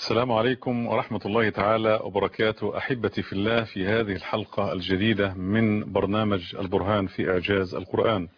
السلام عليكم ورحمة الله تعالى وبركاته. أحبتي في الله، في هذه الحلقة الجديدة من برنامج البرهان في إعجاز القرآن،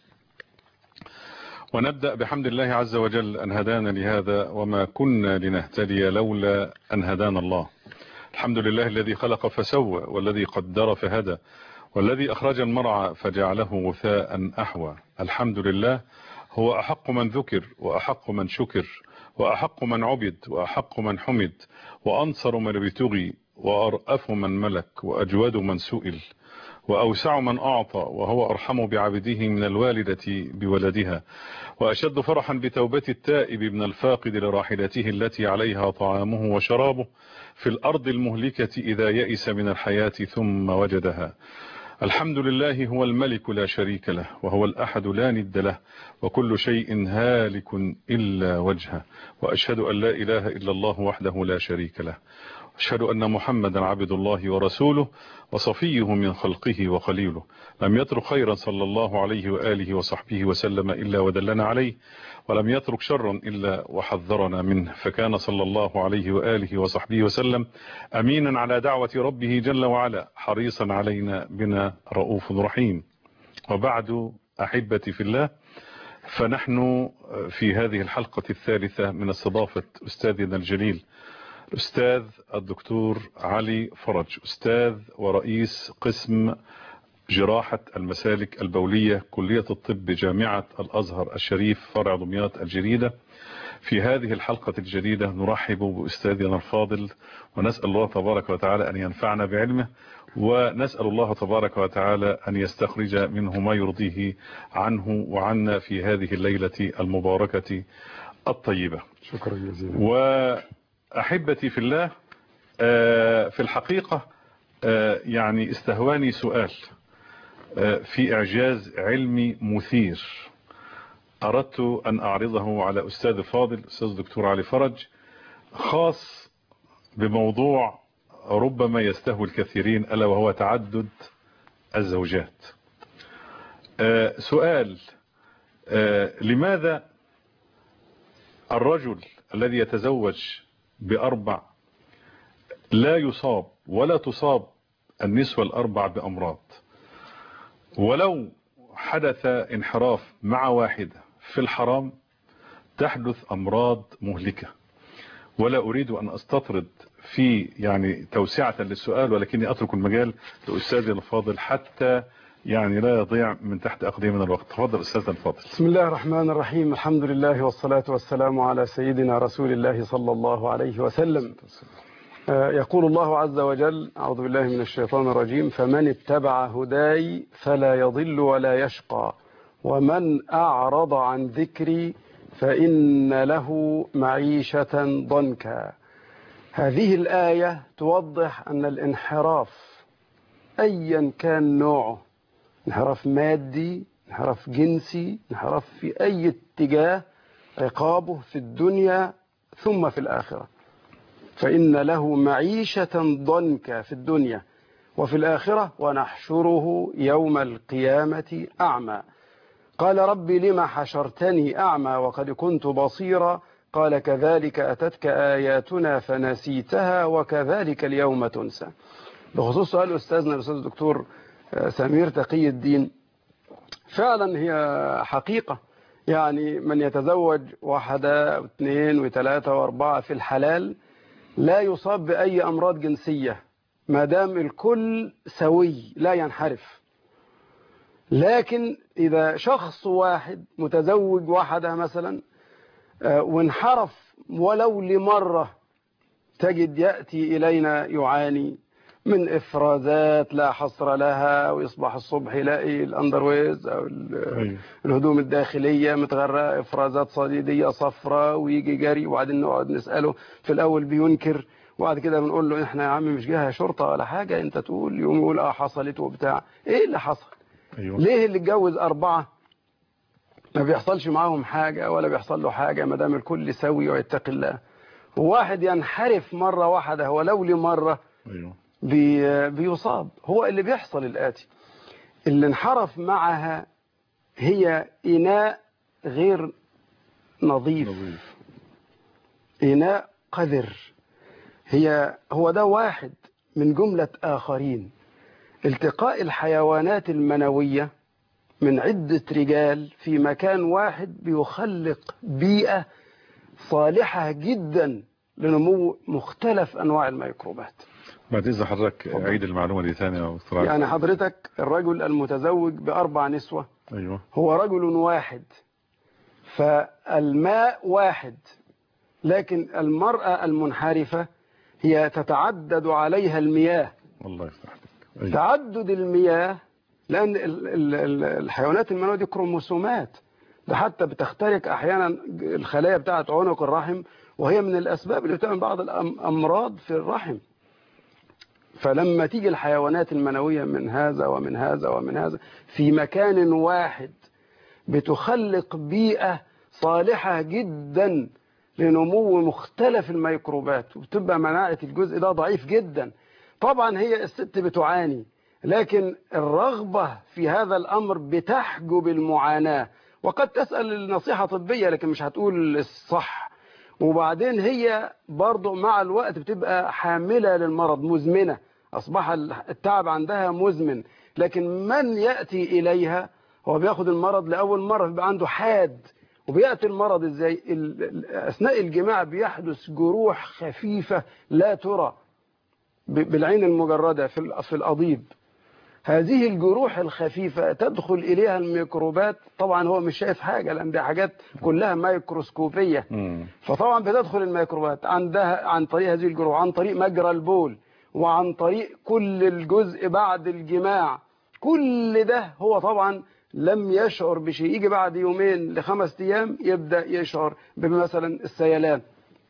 ونبدأ بحمد الله عز وجل أن هدانا لهذا وما كنا لنهتدي لولا أن هدانا الله. الحمد لله الذي خلق فسوى، والذي قدر فهدى، والذي أخرج المرعى فجعله غثاء أحوى. الحمد لله هو أحق من ذكر، وأحق من شكر، وأحق من عبد، وأحق من حمد، وأنصر من ابتغي، وأرأف من ملك، وأجود من سئل، وأوسع من أعطى، وهو أرحم بعبده من الوالدة بولدها، وأشد فرحا بتوبة التائب من الفاقد لراحلته التي عليها طعامه وشرابه في الأرض المهلكة إذا يئس من الحياة ثم وجدها. الحمد لله هو الملك لا شريك له، وهو الأحد لا ند له، وكل شيء هالك إلا وجهه، وأشهد أن لا إله إلا الله وحده لا شريك له، أشهد أن محمدا عبد الله ورسوله وصفيه من خلقه وخليله، لم يترك خيرا صلى الله عليه وآله وصحبه وسلم إلا ودلنا عليه، ولم يترك شرا إلا وحذرنا منه، فكان صلى الله عليه وآله وصحبه وسلم أمينا على دعوة ربه جل وعلا، حريصا علينا بنا رؤوف رحيم. وبعد، أحبتي في الله، فنحن في هذه الحلقة الثالثة من استضافة أستاذنا الجليل الأستاذ الدكتور علي فرج، أستاذ ورئيس قسم جراحة المسالك البولية كلية الطب جامعة الأزهر الشريف فرع دمياط الجديدة. في هذه الحلقة الجديدة نرحب بأستاذنا الفاضل، ونسأل الله تبارك وتعالى أن ينفعنا بعلمه، ونسأل الله تبارك وتعالى أن يستخرج منه ما يرضيه عنه وعنا في هذه الليلة المباركة الطيبة. شكرا جزيلا. وأحبتي في الله، في الحقيقة يعني استهواني سؤال في إعجاز علمي مثير، أردت أن أعرضه على أستاذ الفاضل أستاذ دكتور علي فرج، خاص بموضوع ربما يستهوي الكثيرين، ألا وهو تعدد الزوجات. سؤال: لماذا الرجل الذي يتزوج بأربع لا يصاب ولا تصاب النسوة الأربع بأمراض، ولو حدث انحراف مع واحدة في الحرام تحدث أمراض مهلكة؟ ولا أريد أن أستطرد في يعني توسعة للسؤال، ولكني أترك المجال لأستاذي الفاضل حتى يعني لا يضيع من تحت أقدامنا الوقت. تفضل أستاذنا الفاضل. بسم الله الرحمن الرحيم، الحمد لله والصلاة والسلام على سيدنا رسول الله صلى الله عليه وسلم. يقول الله عز وجل: أعوذ بالله من الشيطان الرجيم: فمن اتبع هداي فلا يضل ولا يشقى، ومن أعرض عن ذكري فإن له معيشة ضنكا. هذه الآية توضح أن الانحراف أيا كان نوعه، انحراف مادي، انحراف جنسي، انحراف في أي اتجاه، عقابه في الدنيا ثم في الآخرة. فإن له معيشة ضنكا في الدنيا وفي الآخرة، ونحشره يوم القيامة أعمى. قال: رب لما حشرتني أعمى وقد كنت بصيرا؟ قال: كذلك أتتك آياتنا فنسيتها وكذلك اليوم تنسى. بخصوص سؤال أستاذنا الأستاذ الدكتور سمير تقي الدين، فعلا هي حقيقة، يعني من يتزوج واحدة واثنين وثلاثة واربعة في الحلال لا يصاب بأي أمراض جنسية ما دام الكل سوي لا ينحرف. لكن إذا شخص واحد متزوج واحدة مثلا وانحرف ولو لمرة، تجد يأتي إلينا يعاني من إفرازات لا حصر لها، ويصبح الصبح يلاقي الأندرويز أو الهدوم الداخلية متغرقة إفرازات صديدية صفراء، ويجي جري، وبعدين نقعد نسأله. في الأول بينكر، وبعد كده بنقول له: إحنا يا عم مش جهة شرطة ولا حاجة، أنت تقول. يوم يقول: حصلت وبتاع. إيه اللي حصل؟ ليه اللي اتجوز أربعة ما بيحصلش معاهم حاجة ولا بيحصل له حاجة ما دام الكل سوي ويتقي الله؟ وواحد ينحرف مرة واحدة ولو لمرة بيصاب. هو اللي بيحصل الآتي: اللي انحرف معها هي إناء غير نظيف، إناء قذر. هو ده واحد من جملة آخرين. التقاء الحيوانات المنوية من عدة رجال في مكان واحد بيخلق بيئة صالحة جدا لنمو مختلف أنواع الميكروبات. بعد إذا حضرتك عيد المعلومة دي ثانية أو يعني حضرتك الرجل المتزوج ب4 نسوة أيوة. هو رجل واحد، فالماء واحد، لكن المرأة المنحرفة هي تتعدد عليها المياه. الله يفتح عليك. أيوة. تعدد المياه لأن الحيوانات المنوية دي كروموسومات، ده حتى بتخترق أحيانا الخلايا بتاعة عنق الرحم، وهي من الأسباب اللي بتعمل بعض الأمراض في الرحم. فلما تيجي الحيوانات المنوية من هذا ومن هذا ومن هذا في مكان واحد بتخلق بيئة صالحة جدا لنمو مختلف الميكروبات، وبتبقى مناعة الجزء ده ضعيف جدا. طبعا هي الست بتعاني، لكن الرغبة في هذا الأمر بتحجب المعاناة، وقد تسأل النصيحة طبية لكن مش هتقول الصح. وبعدين هي برضو مع الوقت بتبقى حاملة للمرض، مزمنة، أصبح التعب عندها مزمن. لكن من يأتي إليها هو بياخد المرض لأول مرة، بيبقى عنده حاد. وبيأتي المرض إزاي؟ أثناء الجماع بيحدث جروح خفيفة لا ترى بالعين المجردة في الأضيب. هذه الجروح الخفيفة تدخل إليها الميكروبات، طبعا هو مش شايف حاجة لأن دي حاجات كلها ميكروسكوبية. فطبعا بتدخل الميكروبات عندها عن طريق هذه الجروح، عن طريق مجرى البول، وعن طريق كل الجزء بعد الجماع. كل ده هو طبعا لم يشعر بشيء، يجي بعد 2 ل5 أيام يبدأ يشعر بمثلا السيلان.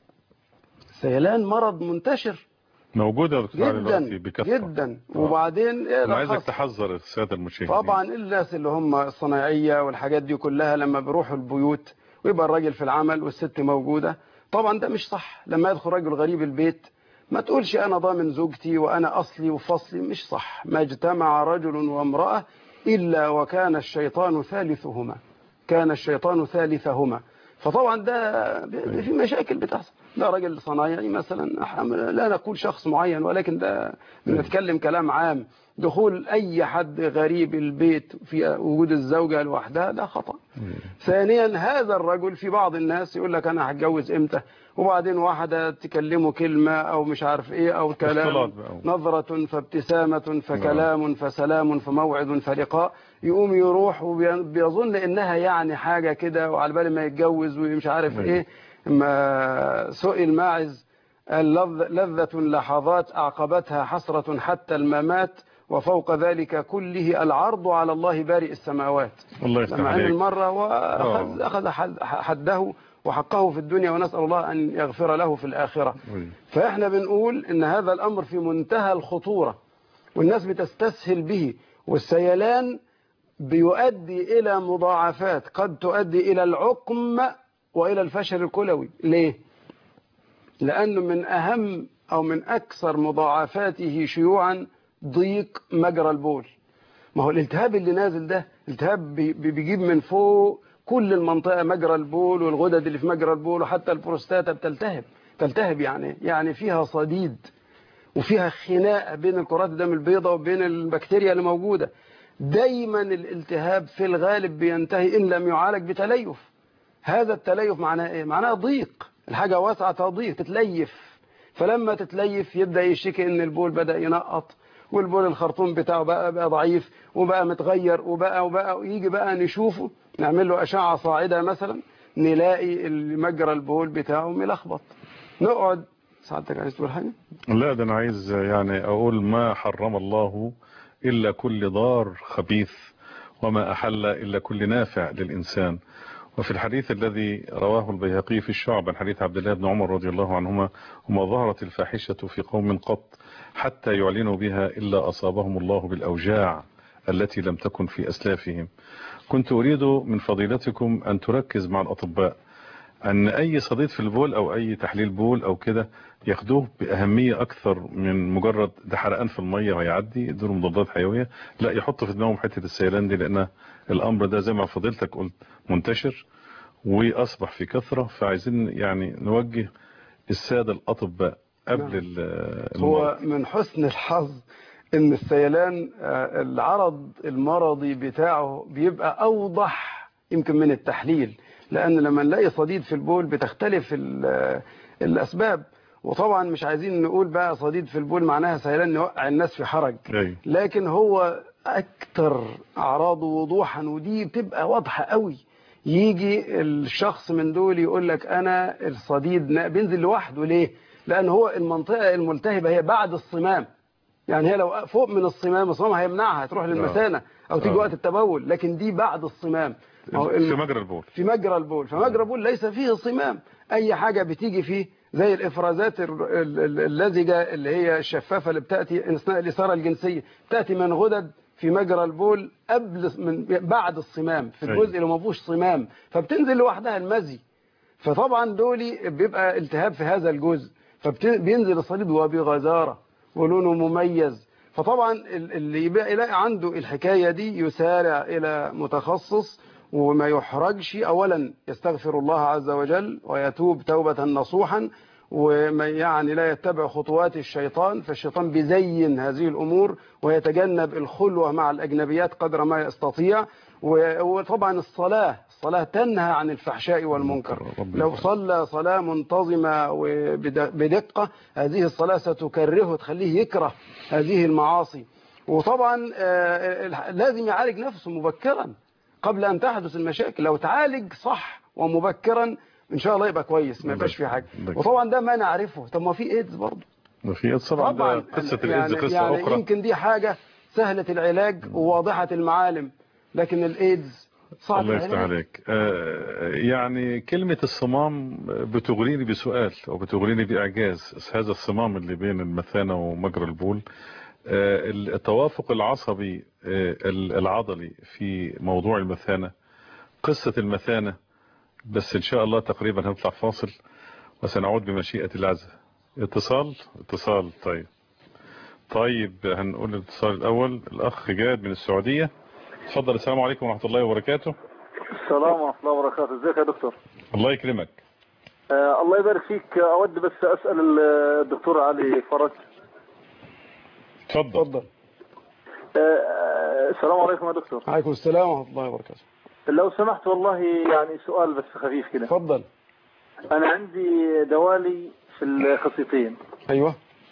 السيلان مرض منتشر موجودة يا دكتور علي جدا دلوقتي بكثرة جدا. وبعدين انا عايزك تحذر السادة المشاهدين. طبعا الناس اللي هم الصناعية والحاجات دي كلها لما بيروحوا البيوت ويبقى الراجل في العمل والست موجودة، طبعا ده مش صح. لما يدخل راجل غريب البيت ما تقولش أنا ضامن زوجتي وأنا أصلي وفصلي، مش صح. ما اجتمع رجل وامرأة إلا وكان الشيطان ثالثهما، كان الشيطان ثالثهما. فطبعا ده في مشاكل بتحصل. ده راجل صنايعي مثلا، لا نقول شخص معين ولكن ده بنتكلم كلام عام. دخول أي حد غريب البيت في وجود الزوجة لوحدها ده خطأ. ثانيا هذا الرجل في بعض الناس يقول لك أنا هتجوز إمتى، وبعدين واحدة تكلمه كلمة أو مش عارف إيه أو كلام، نظرة فابتسامة فكلام فسلام فموعد فلقاء، يقوم يروح وبيظن إنها يعني حاجة كده، وعلى بال ما يتجوز ومش عارف إيه. ما سئل ماعز لذة لحظات أعقبتها حسرة حتى الممات، وفوق ذلك كله العرض على الله بارئ السماوات. الله يفتح لما عليك. عمل مرة وأخذ حده وحقه في الدنيا، ونسأل الله أن يغفر له في الآخرة. فإحنا بنقول إن هذا الأمر في منتهى الخطورة والناس بتستسهل به، والسيلان بيؤدي إلى مضاعفات قد تؤدي إلى العقم وإلى الفشل الكلوي. ليه؟ لأنه من أهم أو من أكثر مضاعفاته شيوعا ضيق مجرى البول. ما هو الالتهاب اللي نازل ده التهاب بيجيب من فوق كل المنطقة، مجرى البول والغدد اللي في مجرى البول، وحتى البروستاتا تلتهب يعني فيها صديد وفيها خناقة بين الكرات الدم البيضاء وبين البكتيريا اللي موجودة. دايما الالتهاب في الغالب بينتهي إن لم يعالج بتليف. هذا التليف معناه إيه؟ معناه ضيق، الحاجة واسعة تضيق تتليف. فلما تتليف يبدأ يشتكي إن البول بدأ ينقط، والبول الخرطوم بتاعه بقى ضعيف وبقى متغير وبقى يجي بقى نشوفه، نعمل له أشعة صاعدة مثلا، نلاقي مجرى البول بتاعه ملخبط. نقعد. سعادتك عايز تقول حاجة؟ لا، ده أنا عايز يعني أقول ما حرم الله إلا كل ضار خبيث، وما أحل إلا كل نافع للإنسان. وفي الحديث الذي رواه البيهقي في الشعب عن حديث عبد الله بن عمر رضي الله عنهما: وما ظهرت الفاحشة في قوم قط حتى يعلنوا بها إلا أصابهم الله بالأوجاع التي لم تكن في أسلافهم. كنت أريد من فضيلتكم أن تركز مع الأطباء أن أي صديد في البول أو أي تحليل بول أو كده ياخدوه بأهمية أكثر من مجرد ده حرقان في المية ويعدي يدور مضادات حيوية. لا، يحطوا في دماغهم حتة السيلان دي، لأن الأمر ده زي ما فضيلتك قلت منتشر وأصبح في كثرة. فعايزين يعني نوجه السادة الأطباء قبل هو من حسن الحظ ان السيلان العرض المرضي بتاعه بيبقى اوضح يمكن من التحليل، لان لما نلاقي صديد في البول بتختلف الاسباب. وطبعا مش عايزين نقول بقى صديد في البول معناها سيلان نوقع الناس في حرج، لكن هو اكتر اعراضه وضوحا، ودي بتبقى واضحه قوي. يجي الشخص من دول يقول لك انا الصديد بينزل لوحده. ليه؟ لان هو المنطقه الملتهبه هي بعد الصمام، يعني هي لو فوق من الصمام هيمنعها تروح للمثانه او تيجي وقت التبول، لكن دي بعد الصمام في مجرى البول. فمجرى البول ليس فيه صمام. اي حاجه بتيجي فيه زي الافرازات اللزجه اللي هي الشفافه اللي بتاتي اثناء الاثاره الجنسيه، تاتي من غدد في مجرى البول بعد الصمام، في الجزء اللي ما فيهوش صمام، فبتنزل لوحدها المزي. فطبعا دولي بيبقى التهاب في هذا الجزء، فبينزل الصديد وبغزاره ولونه مميز. فطبعا اللي يلاقي عنده الحكايه دي يسارع الى متخصص وما يحرجش. اولا يستغفر الله عز وجل ويتوب توبه نصوحا، وما يعني لا يتبع خطوات الشيطان، فالشيطان بيزين هذه الأمور ويتجنب الخلوة مع الأجنبيات قدر ما يستطيع. وطبعا الصلاة تنهى عن الفحشاء والمنكر. لو صلى صلاة منتظمة وبدقة هذه الصلاة ستكرهه، تخليه يكره هذه المعاصي. وطبعا لازم يعالج نفسه مبكرا قبل أن تحدث المشاكل. لو تعالج صح ومبكرا ان شاء الله يبقى كويس، ما يبقاش في حاجه. وطبعا ده ما نعرفه. طب ما في ايدز برضه، في ايدز طبعا. قصه الايدز قصه اخرى، يمكن دي حاجه سهله العلاج وواضحه المعالم، لكن الايدز صعب. الله يفتح عليك. يعني كلمه الصمام بتغريني بسؤال او بتغريني باعجاز. هذا الصمام اللي بين المثانه ومجرى البول، التوافق العصبي العضلي في موضوع المثانه، قصه المثانه. بس ان شاء الله تقريبا هنطلع فاصل وسنعود بمشيئة الله عز وجل. اتصال. طيب هنقول الاتصال الاول. الاخ جاد من السعودية، اتفضل. السلام عليكم ورحمة الله وبركاته. السلام ورحمة الله وبركاته. ازيك يا دكتور؟ الله يكرمك. الله يبارك فيك. اود بس اسأل الدكتور علي فرج. اتفضل. السلام عليكم يا دكتور. وعليكم السلام ورحمة الله وبركاته. لو سمحت والله يعني سؤال بس خفيف كده. اتفضل. انا عندي دوالي في الخصيتين. ايوه.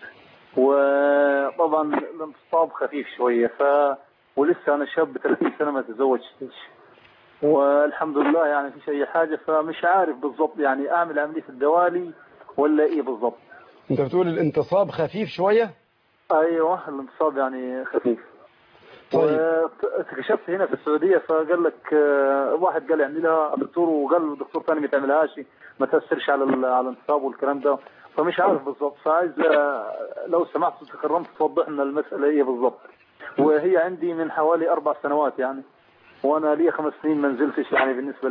وطبعا الانتصاب خفيف شويه، ولسه انا شاب 30 سنه ما تزوجتش، والحمد لله يعني مفيش اي حاجه، فمش عارف بالضبط يعني اعمل عمليه الدوالي ولا ايه بالضبط. انت بتقول الانتصاب خفيف شويه؟ ايوه الانتصاب يعني خفيف. طيب. واكتشفت هنا في السعوديه، فقال لك واحد قال اعمل لها دكتور، وقال الدكتور ثاني ما تعملهاش، ما تاثرش على الانتصاب والكلام ده، فمش عارف بالضبط. فعايز لو سمحت تكرمت توضح لنا المساله ايه بالضبط. وهي عندي من حوالي 4 سنوات يعني، وانا لي 5 سنين ما نزلتش يعني بالنسبه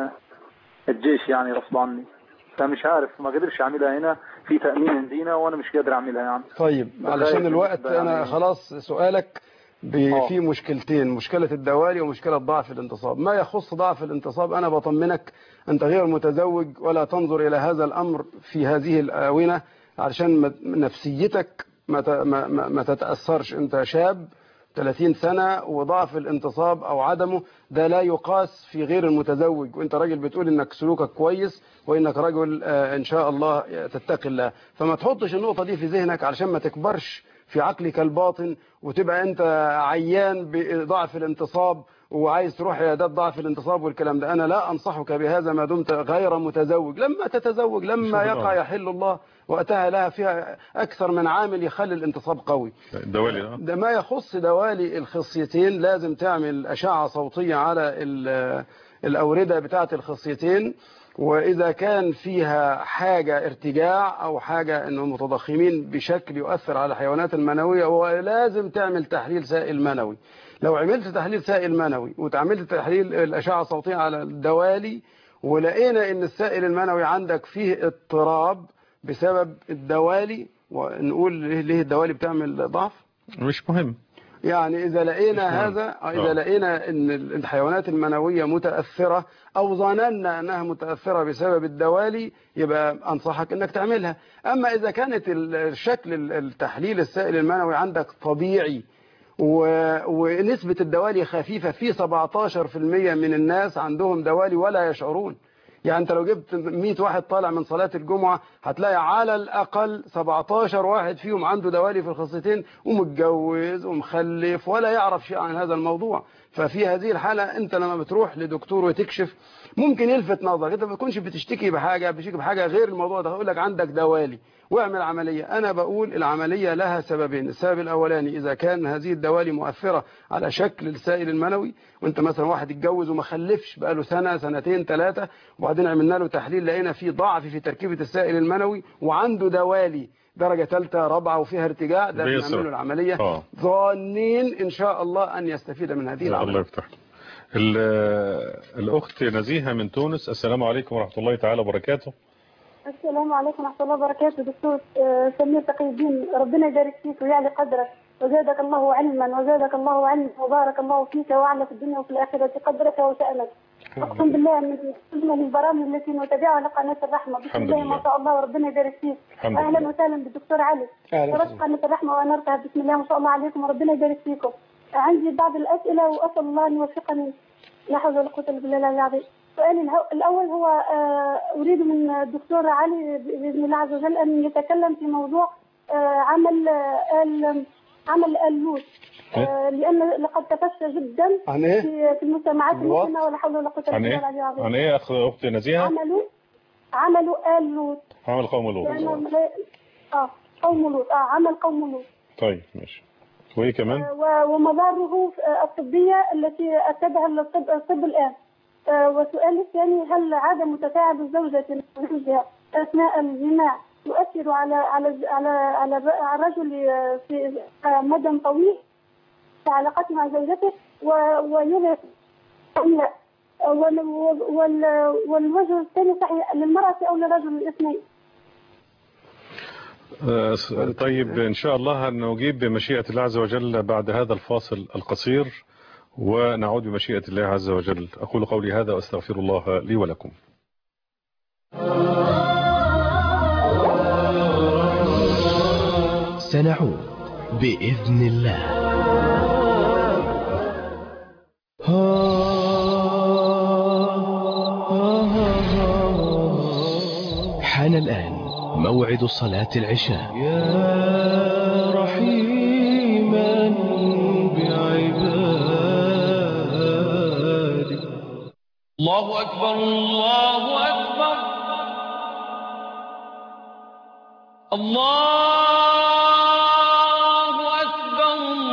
للجيش يعني غصب عني، فمش عارف ما قدرش اعملها هنا في تامين عندنا، وانا مش قادر اعملها يعني. طيب علشان الوقت انا خلاص سؤالك في مشكلتين، مشكلة الدوالي ومشكلة ضعف الانتصاب. ما يخص ضعف الانتصاب أنا بطمنك أنت غير متزوج، ولا تنظر إلى هذا الأمر في هذه الآونة علشان نفسيتك ما تتأثرش. أنت شاب 30 سنة، وضعف الانتصاب أو عدمه ده لا يقاس في غير المتزوج، وأنت راجل بتقول إنك سلوكك كويس وإنك رجل إن شاء الله تتقي الله. فما تحطش النقطة دي في ذهنك علشان ما تكبرش في عقلك الباطن وتبقى انت عيان بضعف الانتصاب وعايز تروح عيادات ضعف الانتصاب والكلام ده. انا لا انصحك بهذا ما دمت غير متزوج. لما تتزوج لما يقع يحل الله وقتها لها فيها اكثر من عامل يخلي الانتصاب قوي. ده ما يخص دوالي الخصيتين، لازم تعمل اشعة صوتية على الاوردة بتاعة الخصيتين، وإذا كان فيها حاجة ارتجاع أو حاجة أنه متضخمين بشكل يؤثر على الحيوانات المنوية، ولازم تعمل تحليل سائل منوي. لو عملت تحليل سائل منوي وتعملت تحليل الأشعة الصوتية على الدوالي ولقينا أن السائل المنوي عندك فيه اضطراب بسبب الدوالي، ونقول ليه الدوالي بتعمل ضعف؟ مش مهم. يعني إذا لقينا إذا لقينا أن الحيوانات المنوية متأثرة أو ظننا أنها متأثرة بسبب الدوالي يبقى أنصحك أنك تعملها. أما إذا كانت الشكل التحليل السائل المنوي عندك طبيعي ونسبة الدوالي خفيفة، في 17% من الناس عندهم دوالي ولا يشعرون. يعني انت لو جبت 100 واحد طالع من صلاة الجمعة هتلاقي على الأقل 17 واحد فيهم عنده دوالي في الخصيتين ومتجوز ومخلف ولا يعرف شيء عن هذا الموضوع. ففي هذه الحالة انت لما بتروح لدكتور وتكشف ممكن يلفت نظرك، انت ما تكونش بتشتكي بحاجة غير الموضوع ده، يقول لك عندك دوالي واعمل عملية. أنا بقول العملية لها سببين. السبب الأولاني إذا كان هذه الدوالي مؤثرة على شكل السائل المنوي، وانت مثلا واحد اتجوز وما خلفش بقاله سنة سنتين ثلاثة وبعدين عملنا له تحليل لقينا فيه ضعف في تركيبة السائل المنوي وعنده دوالي درجة ثالثة رابعة وفيها ارتجاع، ده بنعمل له العملية ظانين إن شاء الله أن يستفيد من هذه العملية. الله يفتح. الأخت نزيهة من تونس. السلام عليكم ورحمة الله تعالى وبركاته. السلام عليكم ورحمة الله وبركاته. دكتور سمير تقي الدين، ربنا يبارك فيك ويعلي قدرك وزادك الله علما وزادك الله علما وبارك الله فيك وأعلى في الدنيا وفي الآخرة قدرك وشأنك. أقسم بالله من أجمل البرامج التي نتابعها لقناة الرحمة. بسم الله ما شاء الله وربنا يبارك فيك. أهلا وسهلا بالدكتور علي. شرفت قناة الرحمة وأنرتها. بسم الله ما شاء الله عليكم وربنا يبارك فيكم. عندي بعض الأسئلة وأسأل الله أن يوفقني. لا حول ولا قوة إلا بالله العظيم. سؤالي الأول هو أريد من الدكتور علي بإذن الله عز وجل أن يتكلم في موضوع عمل اللوث، لأن لقد تفشى جدا في المجتمعات المسلمة ولا حول ولا قوة إلا بالله العظيم. عن إيه أختي نزيهة؟ عملوا اللوث. عمل قوم لوط. قوم لوط. عمل قوم لوط. طيب ماشي. وإيه كمان؟ ومضاره الطبية التي أتبعها الطب الآن. وسؤالي الثاني، هل عدم تفاعل الزوجة مع زوجها أثناء الجماع يؤثر على الرجل في مدى طويل في علاقته مع زوجته ويظهر والوجه الثاني صحيح للمرأة أو للرجل الاثنين؟ طيب إن شاء الله نجيب بمشيئة الله عز وجل بعد هذا الفاصل القصير ونعود بمشيئة الله عز وجل. أقول قولي هذا وأستغفر الله لي ولكم. سنعود بإذن الله. حان الآن موعد صلاة العشاء. يا رحيما بعبادي. الله أكبر الله أكبر الله أكبر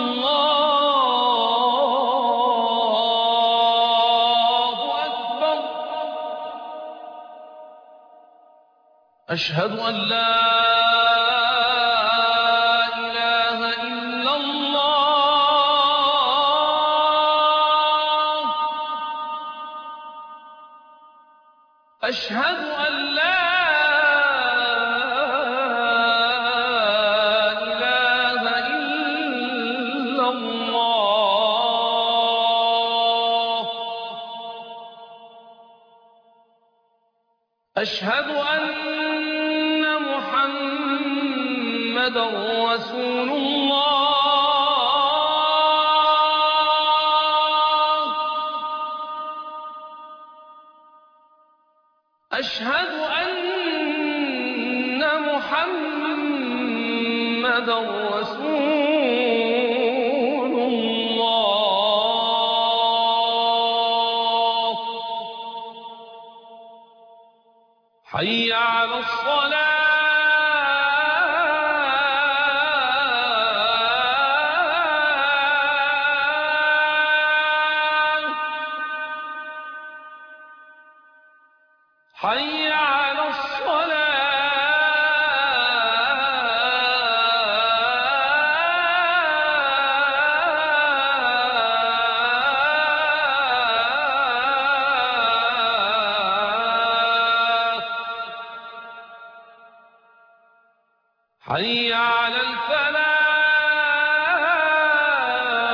الله أكبر. أشهد أن لا إله إلا الله. أشهد أن لا إله إلا الله. أشهد أن محمدا رسول الله. أشهد أن محمدا رسول الله. حي على الصلاة. حي على الصلاة. حي على الفلاح.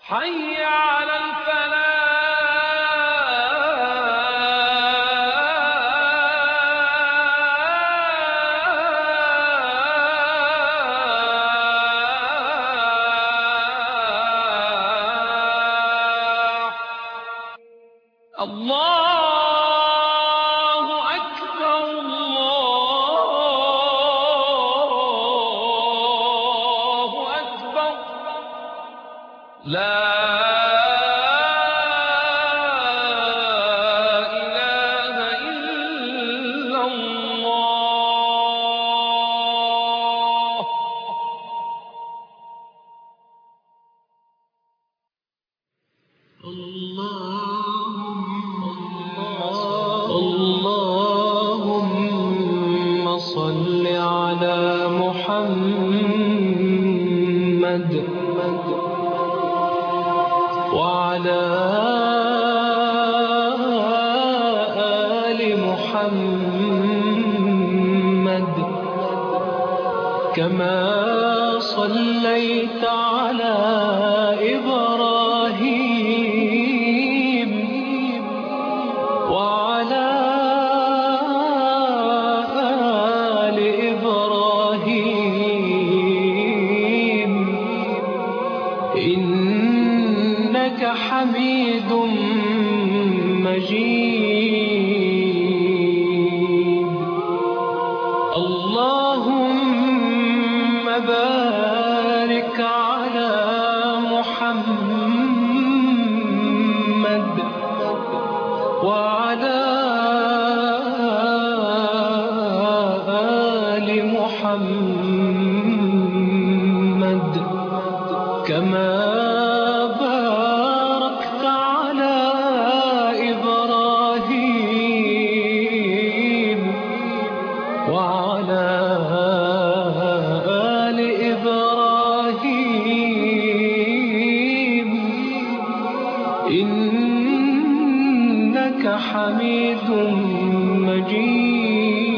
حي على الفلاح. الله أكبر الله أكبر لا إله إلا الله. اللهم صل على محمد وعلى آل محمد كما صليت على إبراهيم وعلى آل إبراهيم إنك حميد مجيد. اللهم بارك على محمد وعلى آل محمد كما باركت على إبراهيم وعلى آل إبراهيم إنك حميد مجيد.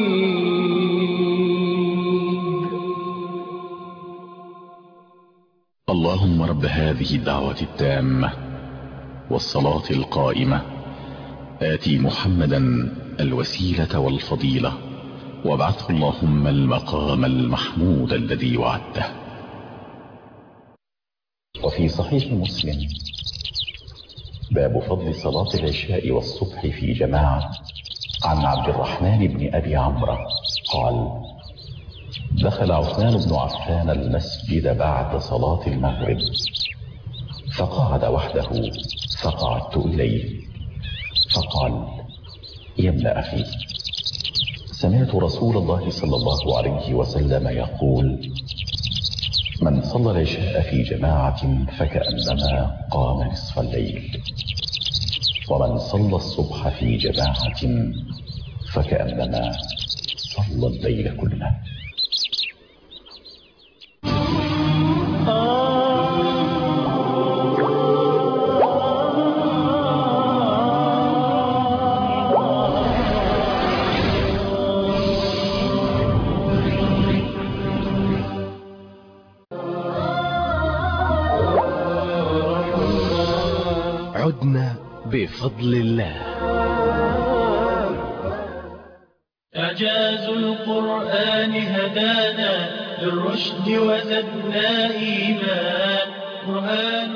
اللهم رب هذه الدعوة التامة والصلاة القائمة آتي محمدا الوسيلة والفضيلة وابعثه اللهم المقام المحمود الذي وعدته. وفي صحيح مسلم باب فضل صلاة العشاء والصبح في جماعة عن عبد الرحمن بن أبي عمرو قال: دخل عثمان بن عفان المسجد بعد صلاة المغرب فقعد وحده فقعدت إليه فقال: يا ابن أخي، سمعت رسول الله صلى الله عليه وسلم يقول: من صلى العشاء في جماعة فكأنما قام نصف الليل، ومن صلى الصبح في جماعة فكأنما صلى الليل كله. عدنا بفضل الله. إعجاز القرآن هدانا للرشد وزدنا إيمان قرآن.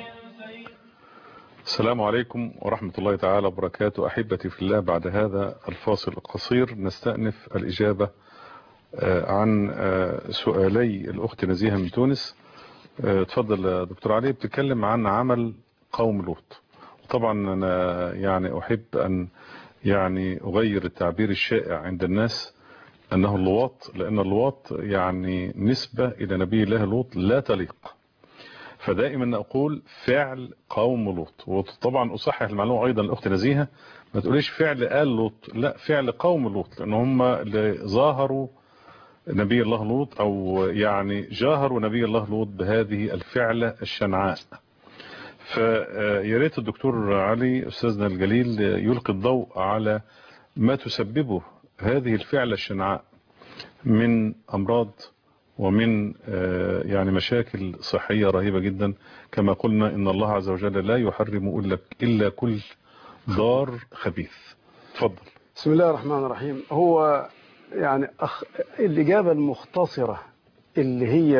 السلام عليكم ورحمة الله تعالى وبركاته. أحبتي في الله، بعد هذا الفاصل القصير نستأنف الإجابة عن سؤالي الأخت نزيهة من تونس. تفضل دكتور علي. بتتكلم عن عمل قوم لوط. طبعا أنا يعني أحب أن يعني أغير التعبير الشائع عند الناس أنه اللواط، لأن اللواط يعني نسبة إلى نبي الله لوط لا تليق، فدائما أقول فعل قوم لوط. وطبعا أصحح المعلومة أيضا الأخت نزيهة، ما تقوليش فعل آل لوط، لا، فعل قوم لوط، لأن هم اللي ظاهروا نبي الله لوط أو يعني جاهروا نبي الله لوط بهذه الفعلة الشنعاء. فياريت الدكتور علي أستاذنا الجليل يلقي الضوء على ما تسببه هذه الفعلة الشنعاء من أمراض ومن يعني مشاكل صحية رهيبة جدا. كما قلنا إن الله عز وجل لا يحرم إلا كل ضار خبيث. تفضل. بسم الله الرحمن الرحيم. هو يعني الإجابة المختصرة اللي هي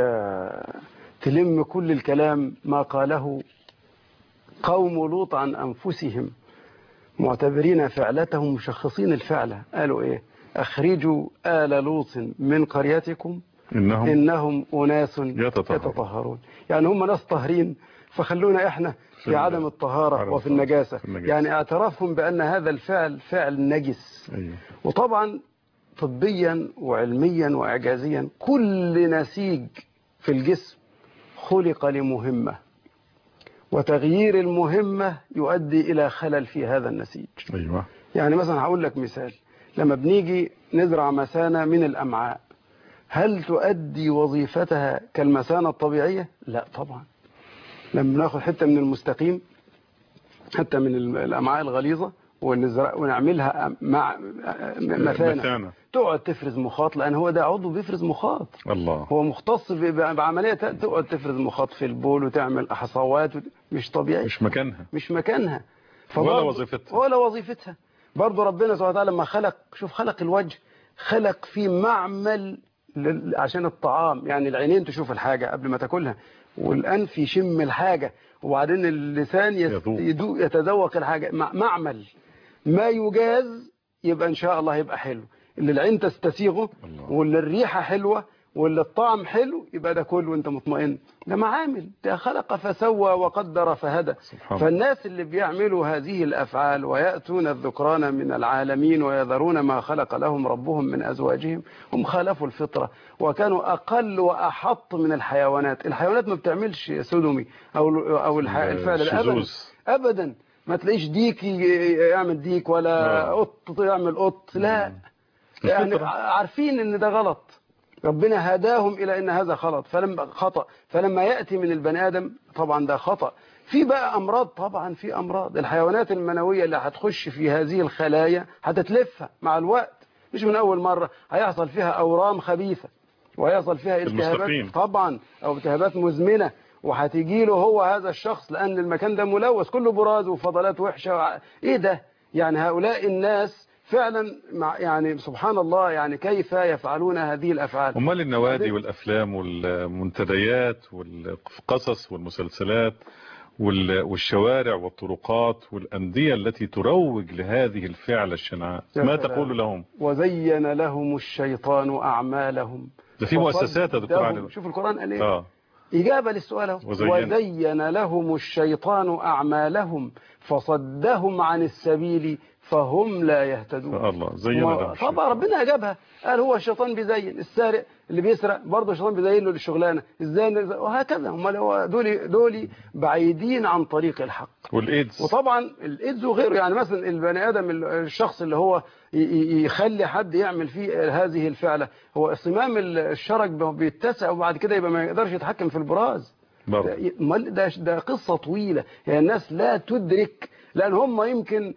تلم كل الكلام ما قاله قوم لوط عن أنفسهم معتبرين فعلتهم مشخصين الفعلة. قالوا إيه؟ أخرجوا آل لوط من قريتكم إنهم أناس يتطهرون. يعني هم ناس طاهرين، فخلونا إحنا في عدم الطهارة وفي النجاسة. يعني اعترافهم بأن هذا الفعل فعل نجس. وطبعا طبيا وعلميا وإعجازيا كل نسيج في الجسم خلق لمهمة، وتغيير المهمة يؤدي إلى خلل في هذا النسيج. يعني مثلا هقول لك مثال، لما بنيجي نزرع مثانة من الأمعاء، هل تؤدي وظيفتها كالمثانة الطبيعية؟ لا طبعا. لما ناخد حتة من المستقيم، حتى من الأمعاء الغليظة، ونعملها مع مثانة تقعد تفرز مخاط، لأن هو ده عضو بيفرز مخاط. الله. هو مختص بعملية تقعد تفرز مخاط في البول وتعمل حصوات. مش طبيعي، مش مكانها ولا وظيفتها. برضو ربنا سبحانه وتعالى لما خلق الوجه، خلق فيه معمل عشان الطعام. يعني العينين تشوف الحاجة قبل ما تاكلها، والأنف يشم الحاجة، وبعدين اللسان يتذوق الحاجة. معمل ما يجاز يبقى إن شاء الله يبقى حلو. اللي العين تستسيغه، واللي الريحة حلوة، واللي الطعم حلو، يبقى ده كله وانت مطمئن. ده معامل، ده خلق فسوى وقدر فهدى. فالناس اللي بيعملوا هذه الأفعال ويأتون الذكران من العالمين ويذرون ما خلق لهم ربهم من أزواجهم، هم خالفوا الفطرة وكانوا أقل وأحط من الحيوانات. الحيوانات ما بتعملش سودومي أو الفعل أبدا. ما تلاقيش ديك يعمل ديك، ولا قط يعمل قط. لا، يعني عارفين ان ده غلط. ربنا هداهم الى ان هذا خطأ. فلما يأتي من البني آدم طبعا ده خطأ. في بقى امراض، طبعا في امراض. الحيوانات المنوية اللي هتخش في هذه الخلايا هتتلفها مع الوقت، مش من اول مرة. هيحصل فيها اورام خبيثة، وهيحصل فيها التهابات طبعا، او التهابات مزمنة، وهتيجي له هو هذا الشخص، لأن المكان ده ملوث كله براز وفضلات وحشة. إيه ده؟ يعني هؤلاء الناس فعلا يعني سبحان الله، يعني كيف يفعلون هذه الأفعال؟ أمال النوادي والأفلام والمنتديات والقصص والمسلسلات والشوارع والطرقات والأندية التي تروج لهذه الفعل الشنعاء، ما تقول لهم؟ وزين لهم الشيطان أعمالهم. ده في مؤسسات يا دكتور علي. شوف القرآن قال إيه؟ إجابة للسؤال. وزين لهم الشيطان أعمالهم فصدهم عن السبيل فهم لا يهتدون. الله زين لهم. طبعا ربنا أجابها، قال هو الشيطان بيزين. السارق اللي بيسرق برضه الشيطان بيزين له الشغلانة ازاي، وهكذا. هم دول بعيدين عن طريق الحق. والإيدز، وطبعا الإيدز وغيره. يعني مثلا البني آدم، الشخص اللي هو يخلي حد يعمل فيه هذه الفعلة، هو صمام الشرج بيتسع، وبعد كده يبقى ما يقدرش يتحكم في البراز. ده قصة طويلة. يعني الناس لا تدرك، لأن هم يمكن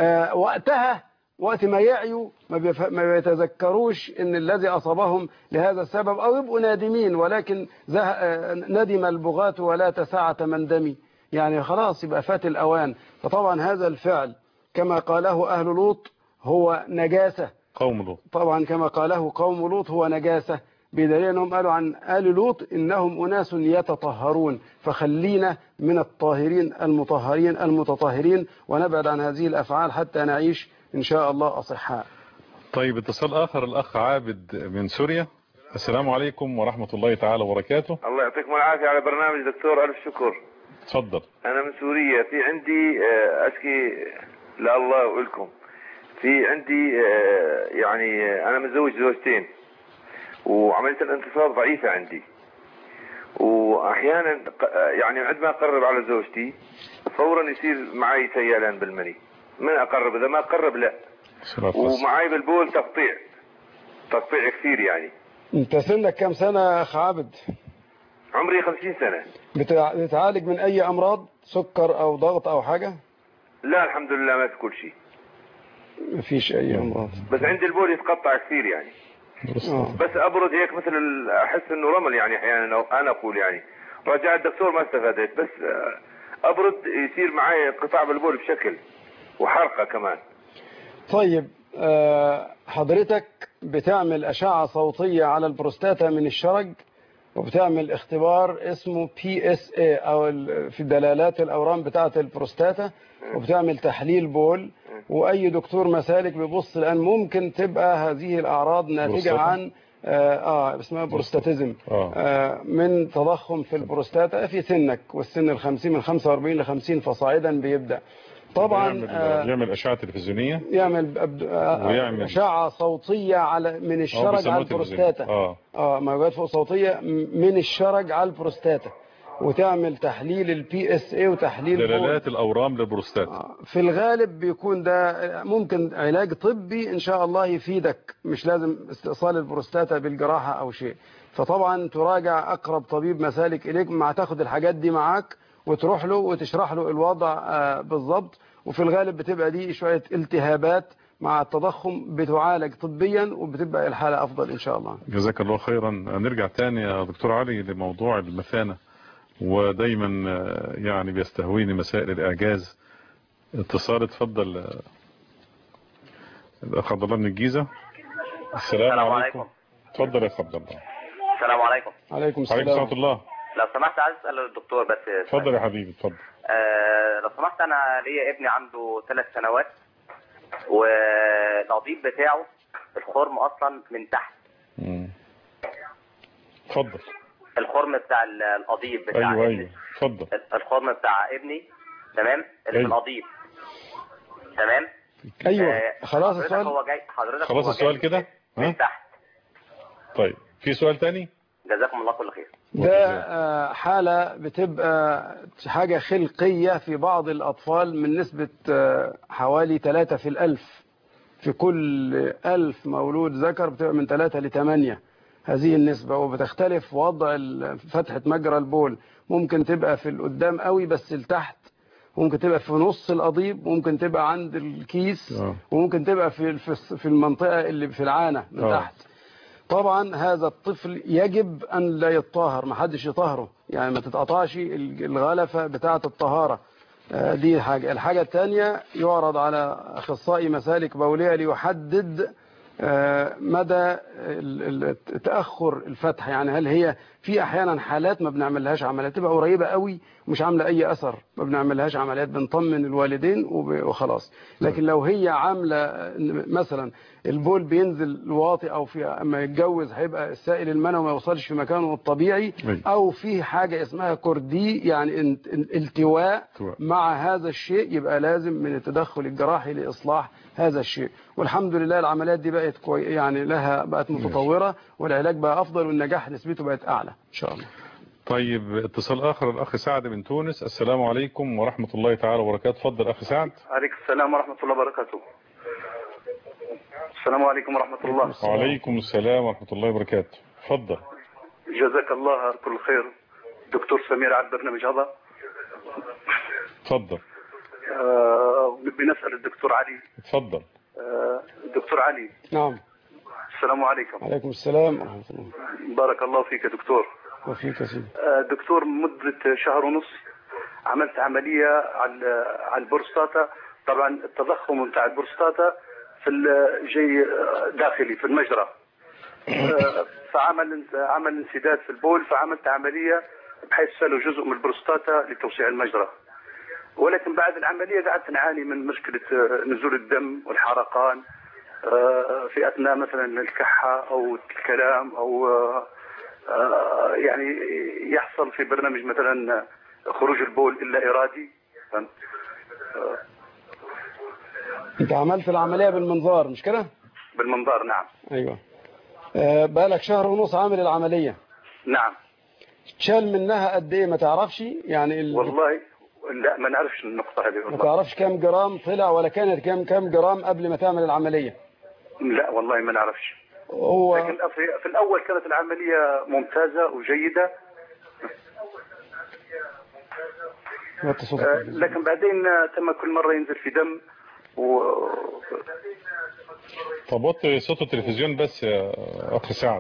وقت ما يعيوا ما بيتذكروش ان الذي أصابهم لهذا السبب، أو يبقوا نادمين. ولكن ندم البغاة ولا تساعة من دمي. يعني خلاص يبقى فات الأوان. فطبعا هذا الفعل كما قاله أهل لوط هو نجاسة. قوم لوط طبعا كما قاله قوم لوط هو نجاسة، بدليل أنهم قالوا عن آل لوط إنهم أناس يتطهرون. فخلينا من الطاهرين المطهرين المتطهرين، ونبعد عن هذه الأفعال حتى نعيش إن شاء الله أصحاء. طيب اتصال آخر، الأخ عابد من سوريا. السلام عليكم ورحمة الله تعالى وبركاته. الله يعطيكم العافية على برنامج دكتور، ألف شكر. تفضل. أنا من سوريا، في عندي أشكي لله ولكم. في عندي يعني أنا متزوج زوجتين، وعملية الانتصاب ضعيفة عندي، وأحيانا يعني عندما أقرب على زوجتي فورا يصير معي سيلان بالمني. من أقرب، إذا ما أقرب لا. ومعي بالبول تقطيع كثير. يعني أنت سنك كم سنة أخ عابد؟ عمري 50 سنة. بتعالج من أي أمراض؟ سكر أو ضغط أو حاجة؟ لا الحمد لله ما في كل شيء. ما فيش أي أمراض، بس عندي البول يتقطع كثير يعني. بس ابرد هيك مثل احس انه رمل يعني احيانا انا اقول يعني رجع الدكتور ما استفادت، بس ابرد يصير معي قطاع بالبول بشكل وحرقه كمان. طيب حضرتك بتعمل أشعة صوتية على البروستاتا من الشرج، وبتعمل اختبار اسمه PSA أو في دلالات الأورام بتاعة البروستاتا، وبتعمل تحليل بول، وأي دكتور مسالك بيبص الآن ممكن تبقى هذه الأعراض ناتجة عن اسمها بروستاتيزم من تضخم في البروستاتا في سنك، والسن ال50 من 45 ل50 فصاعدا بيبدأ. طبعا يعمل أشعة تلفزيونية، يعمل أشعة صوتية على من الشرج على البروستاتا، موجات فوق صوتية من الشرج على البروستاتا، وتعمل تحليل PSA وتحليل دلالات الأورام للبروستاتا. في الغالب بيكون ده ممكن علاج طبي إن شاء الله يفيدك، مش لازم استئصال البروستاتا بالجراحة أو شيء. فطبعا تراجع أقرب طبيب مسالك إليك مع تاخد الحاجات دي معاك وتروح له وتشرح له الوضع بالضبط. وفي الغالب بتبقى دي شوية التهابات مع التضخم بتعالج طبيا، وبتبقى الحالة أفضل إن شاء الله. جزاك الله خيرا. نرجع تاني يا دكتور علي لموضوع المثانة، ودايما يعني بيستهويني مسائل الإعجاز. اتصال، اتفضل الأخ عبد الله من الجيزة. السلام عليكم. اتفضل يا أخ عبد الله. السلام عليكم. عليكم السلام ورحمة الله. لو سمحت عايز اسال الدكتور بس. اتفضل يا حبيبي اتفضل. لو سمحت، انا ليا ابني عنده 3 سنوات، والقضيب بتاعه الخرم اصلا من تحت. اتفضل. الخرم بتاع القضيب بتاع ايوه اتفضل. الخرم بتاع ابني تمام اللي في القضيب تمام. ايوه خلاص السؤال. هو جاي حضرتك خلاص السؤال كده من تحت. طيب في سؤال تاني؟ جزاكم الله كل خير. ده حالة بتبقى حاجة خلقية في بعض الأطفال من نسبة حوالي 3 في الألف. في كل 1000 مولود ذكر بتبقى من 3 ل 8 هذه النسبة، وبتختلف وضع فتحة مجرى البول. ممكن تبقى في القدام قوي بس لتحت، ممكن تبقى في نص القضيب، ممكن تبقى عند الكيس، وممكن تبقى في المنطقة اللي في العانة من تحت. طبعا هذا الطفل يجب أن لا يتطهر، ما حدش يطهره، يعني ما تتقطعش الغلفة بتاعة الطهارة. دي حاجة. الحاجة الثانية يعرض على أخصائي مسالك بولية ليحدد مدى تأخر الفتح. يعني هل هي في أحيانا حالات ما بنعملهاش عمليات، تبقى قريبة قوي مش عاملة أي أثر، ما بنعملهاش عمليات، بنطمن الوالدين وخلاص. لكن لو هي عاملة مثلا البول بينزل واطي، أو في أما يتجوز هيبقى السائل المنوي ما يوصلش في مكانه الطبيعي، أو في حاجة اسمها كوردي يعني التواء مع هذا الشيء، يبقى لازم من التدخل الجراحي لإصلاح هذا الشيء. والحمد لله العمليات دي بقت يعني بقت متطورة، والعلاج بقى أفضل، والنجاح نسبته بقت أعلى إن شاء الله. طيب اتصال آخر، الأخ سعد من تونس. السلام عليكم ورحمة الله تعالى وبركاته. اتفضل أخ سعد. عليكم السلام ورحمة الله وبركاته. السلام عليكم ورحمة الله. وعليكم السلام ورحمة الله وبركاته. اتفضل. جزاك الله كل خير دكتور سمير على البرنامج هذا. اتفضل. بنسأل الدكتور علي. اتفضل. دكتور علي. نعم. السلام عليكم. عليكم السلام ورحمة الله. بارك الله فيك يا دكتور. وفيك يا سيدي. دكتور مدة شهر ونص عملت عملية على البروستاتا. طبعا التضخم بتاع البروستاتا في جاي داخلي في المجرى، عمل انسداد في البول، فعملت عملية بحيث سالوا جزء من البروستاتا لتوسيع المجرى. ولكن بعد العملية قعدت نعاني من مشكلة نزول الدم والحرقان في أثناء مثلا الكحة أو الكلام، أو يعني يحصل في برنامج مثلا خروج البول إلا إرادي. انت عملت العملية بالمنظار مش كده؟ بالمنظار نعم. ايوه. بقالك شهر ونص عامل العملية. نعم. تشال منها قد ايه ما تعرفش يعني والله لا ما نعرفش النقطة هذه والله. ما تعرفش كم جرام طلع، ولا كانت كم جرام قبل ما تعمل العملية؟ لا والله ما نعرفش. لكن في الأول كانت العملية ممتازة وجيدة، لكن بعدين تم كل مرة ينزل في دم طب وطي صوت التلفزيون بس يا اخ سعد.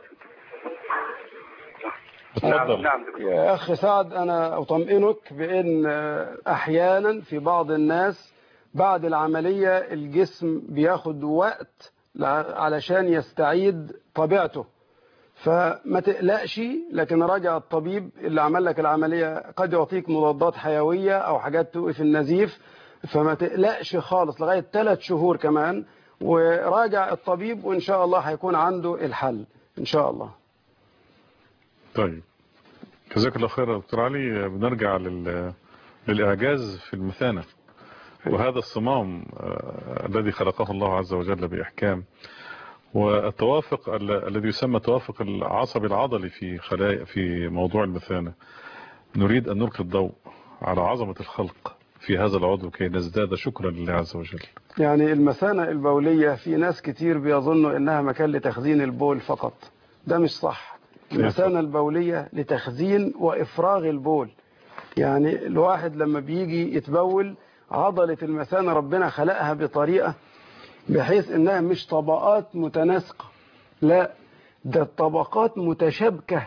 اتفضل. نعم يا أخي سعد، أنا أطمئنك بأن أحيانا في بعض الناس بعد العملية الجسم بياخد وقت علشان يستعيد طبيعته، فما تقلقش. لكن راجع الطبيب اللي عمل لك العملية، قد يعطيك مضادات حيوية أو حاجات توقف النزيف، فما تقلقش خالص لغاية 3 شهور كمان، وراجع الطبيب وإن شاء الله هيكون عنده الحل إن شاء الله. طيب جزاك الله خير يا دكتور علي. بنرجع للإعجاز في المثانة، وهذا الصمام الذي خلقه الله عز وجل بإحكام، والتوافق الذي يسمى توافق العصب العضلي في موضوع المثانة. نريد أن نلقي الضوء على عظمة الخلق في هذا العضو كي نزداد شكرا لله عز وجل. يعني المثانة البولية في ناس كتير بيظنوا إنها مكان لتخزين البول فقط، ده مش صح. المثانة البولية لتخزين وإفراغ البول. يعني الواحد لما بيجي يتبول، عضلة المثانة ربنا خلقها بطريقة بحيث إنها مش طبقات متناسقة، لا، ده طبقات متشابكة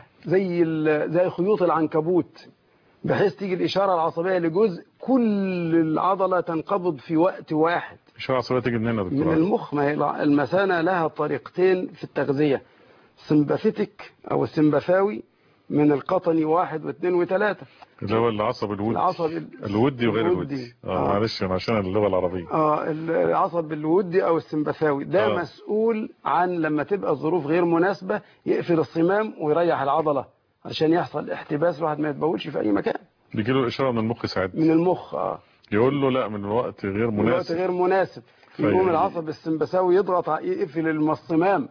زي خيوط العنكبوت، بحيث تيجي الإشارة العصبية لجزء كل العضلة تنقبض في وقت واحد. الإشارة العصبية تيجي منين يا دكتور؟ من المخ. ما هي المثانة لها طريقتين في التغذية، سمباثيتك أو السمبثاوي من القطني 1 و2 و3، اللي هو العصب الودي. الودي وغير الودي. معلش عشان اللغة العربية. العصب الودي أو السمبثاوي ده مسؤول عن لما تبقى الظروف غير مناسبة يقفل الصمام ويريح العضلة عشان يحصل احتباس، الواحد ما يتبولش في أي مكان. بيجي له إشارة من المخ ساعتها. من المخ يقول له لا، من الوقت غير مناسب. الوقت غير مناسب. يقوم العصب السمبثاوي يضغط يقفل الصمام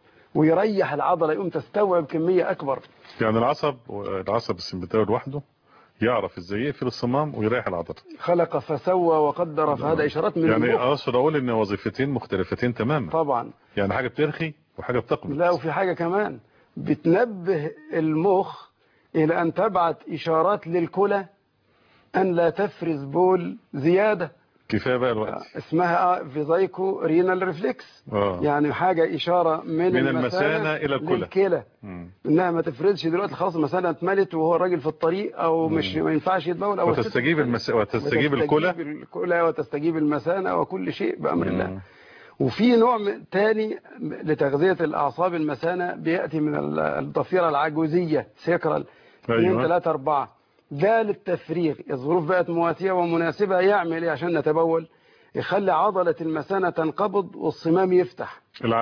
ويريح العضلة، يقوم تستوعب كمية أكبر. يعني العصب السمبثاوي لوحده يعرف ازاي يقفل الصمام ويريح العضلة. خلق فسوى وقدر، فهذا إشارات من يعني أقصد أقول إن وظيفتين مختلفتين تماما. طبعا. يعني حاجة بترخي وحاجة بتقبض. لا، وفي حاجة كمان بتنبه المخ إلى أن تبعت إشارات للكلى أن لا تفرز بول زيادة. كفاية بقى الوقت. اسمها فيزايكو رينال ريفلكس. يعني حاجة إشارة من المثانة إلى الكلى إنها ما تفرزش دلوقتي، خلاص المثانة اتملت وهو الراجل في الطريق أو مش ما ينفعش يتبول، أو وتستجيب وتستجيب الكلى وتستجيب المثانة وكل شيء بأمر الله. وفي نوع تاني لتغذية الأعصاب المثانة بيأتي من الضفيرة العجوزية سيكرال 2 3 4، ده للتفريغ. الظروف بقت مواتية ومناسبة، يعمل عشان نتبول؟ يخلي عضلة المثانة تنقبض والصمام يفتح.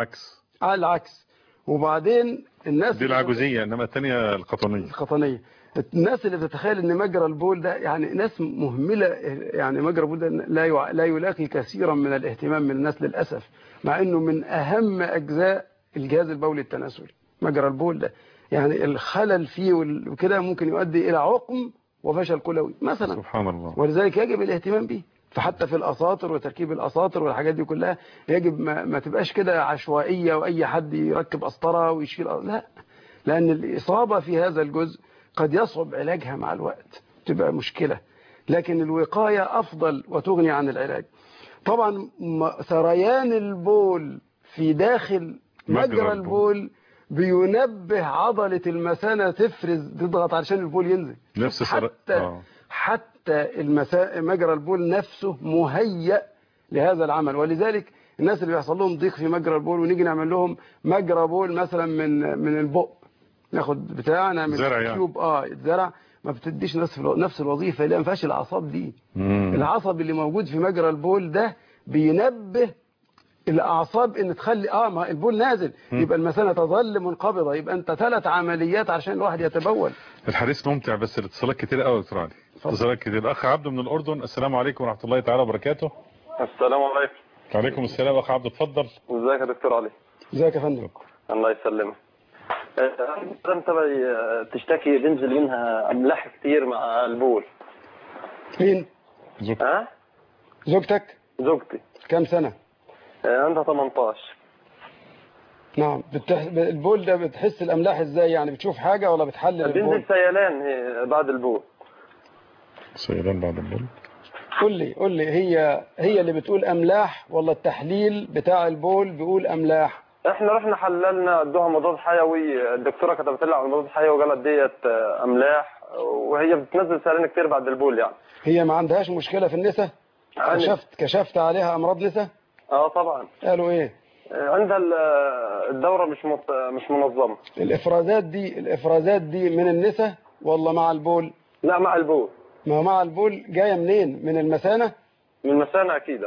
العكس. وبعدين الناس دي العجوزية، انما الثانيه القطنية. الناس اللي بتتخيل ان مجرى البول ده يعني ناس مهملة، يعني مجرى البول ده لا يلاقي كثيرا من الاهتمام من الناس للأسف، مع انه من اهم اجزاء الجهاز البولي التناسلي. مجرى البول ده يعني الخلل فيه وكده ممكن يؤدي الى عقم وفشل كلوي مثلا. سبحان الله. ولذلك يجب الاهتمام به. فحتى في الأساطر وتركيب الأساطر والحاجات دي كلها يجب ما تبقاش كده عشوائية وأي حد يركب أسطرة ويشيل، لا، لأن الإصابة في هذا الجزء قد يصعب علاجها مع الوقت، تبقى مشكلة. لكن الوقاية أفضل وتغني عن العلاج. طبعا سريان البول في داخل مجرى البول بينبه عضلة المثانة تضغط علشان البول ينزل. نفس حتى مجرى البول نفسه مهيأ لهذا العمل. ولذلك الناس اللي بيحصل لهم ضيق في مجرى البول ونيجي نعمل لهم مجرى بول مثلا من البق، ناخد بتاع نعمل تيوب يتزرع، ما بتديش نفس الوظيفة اللي ما فيهاش الأعصاب دي. العصب اللي موجود في مجرى البول ده بينبه الأعصاب ان تخلي ما البول نازل، يبقى المثانة تظل منقبضة، يبقى انت 3 عمليات عشان الواحد يتبول. الحديث ممتع بس الاتصالات كتير قوي يا دكتور علي. اتصالات كتير. الاخ عبده من الاردن، السلام عليكم ورحمه الله تعالى وبركاته. السلام عليكم. وعليكم السلام. اخ عبده اتفضل. ازيك يا دكتور علي؟ ازيك يا فندم؟ الله يسلمك. انا تبعي تشتكي بينزل منها املاح كتير مع البول. مين؟ زوجتك؟ زوجتي. كم سنه؟ عندها 18. نعم. البول ده بتحس الاملاح ازاي؟ يعني بتشوف حاجه ولا بتحلل البول؟ بينزل سيلان بعد البول. سيلان بعد البول؟ قول لي هي اللي بتقول املاح ولا التحليل بتاع البول بيقول املاح؟ احنا رحنا حللنا ادوها مضاد حيوي، الدكتوره كتبت لها على المضاد الحيوي وقالت ديت املاح، وهي بتنزل سلالين كتير بعد البول يعني. هي ما عندهاش مشكله في النساء؟ كشفت عليها امراض نساء؟ طبعا. قالوا ايه؟ عندها الدوره مش منظمه. الافرازات دي من النساء ولا مع البول؟ لا مع البول. ما مع البول جايه منين؟ من المثانه؟ من المثانه اكيد.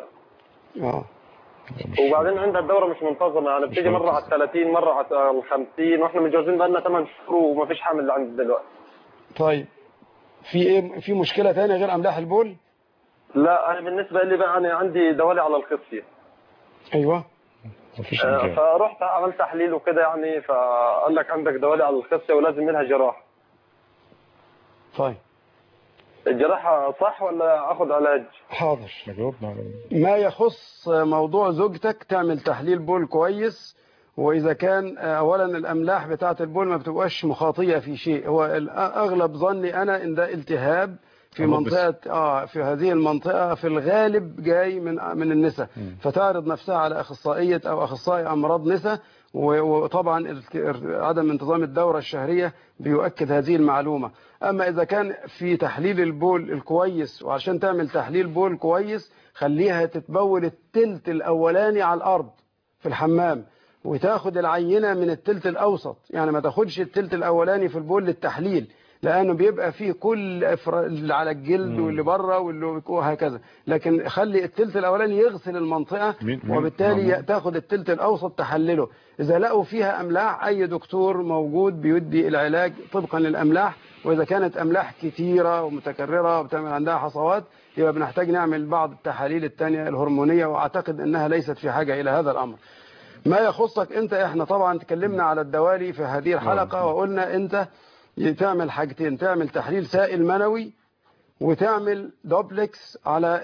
وبعدين عندها الدوره مش منتظمه، يعني بتيجي مره على 30 مره على 50، واحنا متجوزين بقالنا 8 شهور وما فيش حامل عند دلوقتي. طيب في ايه، في مشكله ثانيه غير املاح البول؟ لا انا بالنسبه لي بقى انا عندي دوالي على الخصيه. ايوه. فرحت عملت تحليل وكده يعني، فقال لك عندك دوالي على الخصيه ولازم منها جراحه. طيب الجراحه صح ولا اخذ علاج؟ حاضر. ما يخص موضوع زوجتك تعمل تحليل بول كويس، واذا كان اولا الاملاح بتاعه البول ما بتبقاش مخاطيه في شيء، هو اغلب ظني انا ان ده التهاب في منطقه في هذه المنطقه في الغالب جاي من النساء، فتعرض نفسها على اخصائيه او اخصائي امراض نساء، وطبعا عدم انتظام الدوره الشهريه بيؤكد هذه المعلومه. اما اذا كان في تحليل البول الكويس، وعشان تعمل تحليل بول كويس خليها تتبول التلت الاولاني على الارض في الحمام، وتاخد العينه من التلت الاوسط، يعني ما تاخدش التلت الاولاني في البول للتحليل، لانه بيبقى فيه كل اللي على الجلد واللي بره وهكذا، لكن خلي التلت الاولاني يغسل المنطقه، وبالتالي تاخد التلت الاوسط تحلله. اذا لقوا فيها املاح اي دكتور موجود بيدي العلاج طبقا للاملاح، واذا كانت املاح كتيره ومتكرره وبتعمل عندها حصوات يبقى بنحتاج نعمل بعض التحاليل الثانيه الهرمونيه، واعتقد انها ليست في حاجه الى هذا الامر. ما يخصك انت، احنا طبعا تكلمنا على الدوالي في هذه الحلقه، وقلنا انت تعمل حاجتين، تعمل تحليل سائل منوي، وتعمل دوبلكس على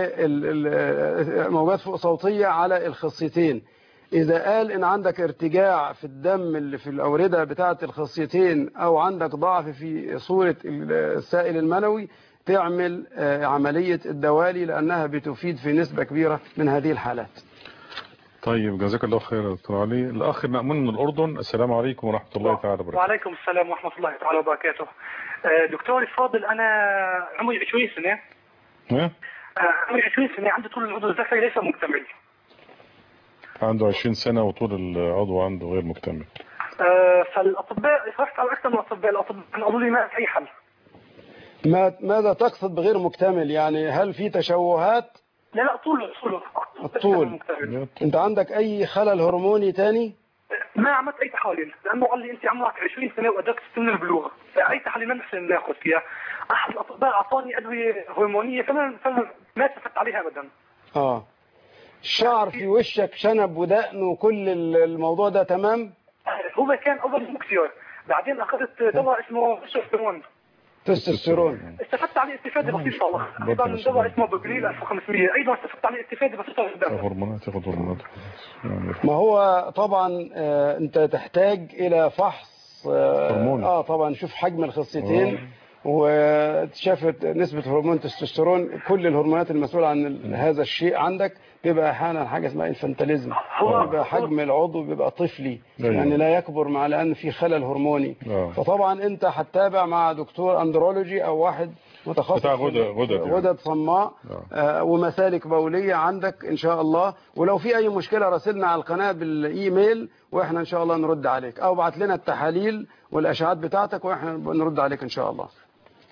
موجات فوق صوتيه على الخصيتين. إذا قال إن عندك ارتجاع في الدم اللي في الأوردة بتاعة الخصيتين، أو عندك ضعف في صورة السائل المنوي، تعمل عملية الدوالي، لأنها بتفيد في نسبة كبيرة من هذه الحالات. طيب جزاك الله خير يا دكتور علي. الأخ مأمون من الأردن، السلام عليكم ورحمة الله تعالى وبركاته. وعليكم السلام ورحمة الله تعالى وبركاته. دكتور الفاضل، أنا عمري 20 سنة. عمري 20 سنة، عندي طول العضو الذكري ليس مكتمل. عنده 20 سنة وطول العضو عنده غير مكتمل. فالأطباء رحت على أكثر من الأطباء قالوا لي ما في أي حل. ماذا تقصد بغير مكتمل؟ يعني هل في تشوهات؟ لا طوله الطول. انت عندك اي خلل هرموني تاني؟ ما عملت اي تحاليل، لانه قال لي انت عمرك 20 سنه وقدرت سن البلوغ، فاي تحاليل ما نحسن ناخذ فيها. احد الاطباء اعطاني ادويه هرمونيه فما ما استفدت عليها ابدا. الشعر في وشك شنب ودقن وكل الموضوع ده تمام؟ هو كان اول مكسير، بعدين اخذت دواء اسمه تستوستيرون. استفدت عليه استفاده بسيطه، ايضا دواء اسمه بوبريل 1500 ايضا استفدت عليه استفاده بسيطه جدا. ياخد هرمونات. ما هو طبعا انت تحتاج الى فحص هرموني. طبعا شوف حجم الخصيتين وشافت نسبة هرمون تستوستيرون. كل الهرمونات المسؤولة عن هذا الشيء عندك بيبقى احيانا حاجة اسمها انفانتاليزم، بيبقى حجم العضو بيبقى طفلي، يعني لا يكبر مع لأن في خلل هرموني. فطبعا انت هتتابع مع دكتور اندرولوجي او واحد متخصص غدد صماء ومسالك بولية عندك ان شاء الله. ولو في اي مشكلة راسلنا على القناة بالايميل واحنا ان شاء الله نرد عليك، او بعت لنا التحاليل والاشعات بتاعتك واحنا نرد عليك ان شاء الله.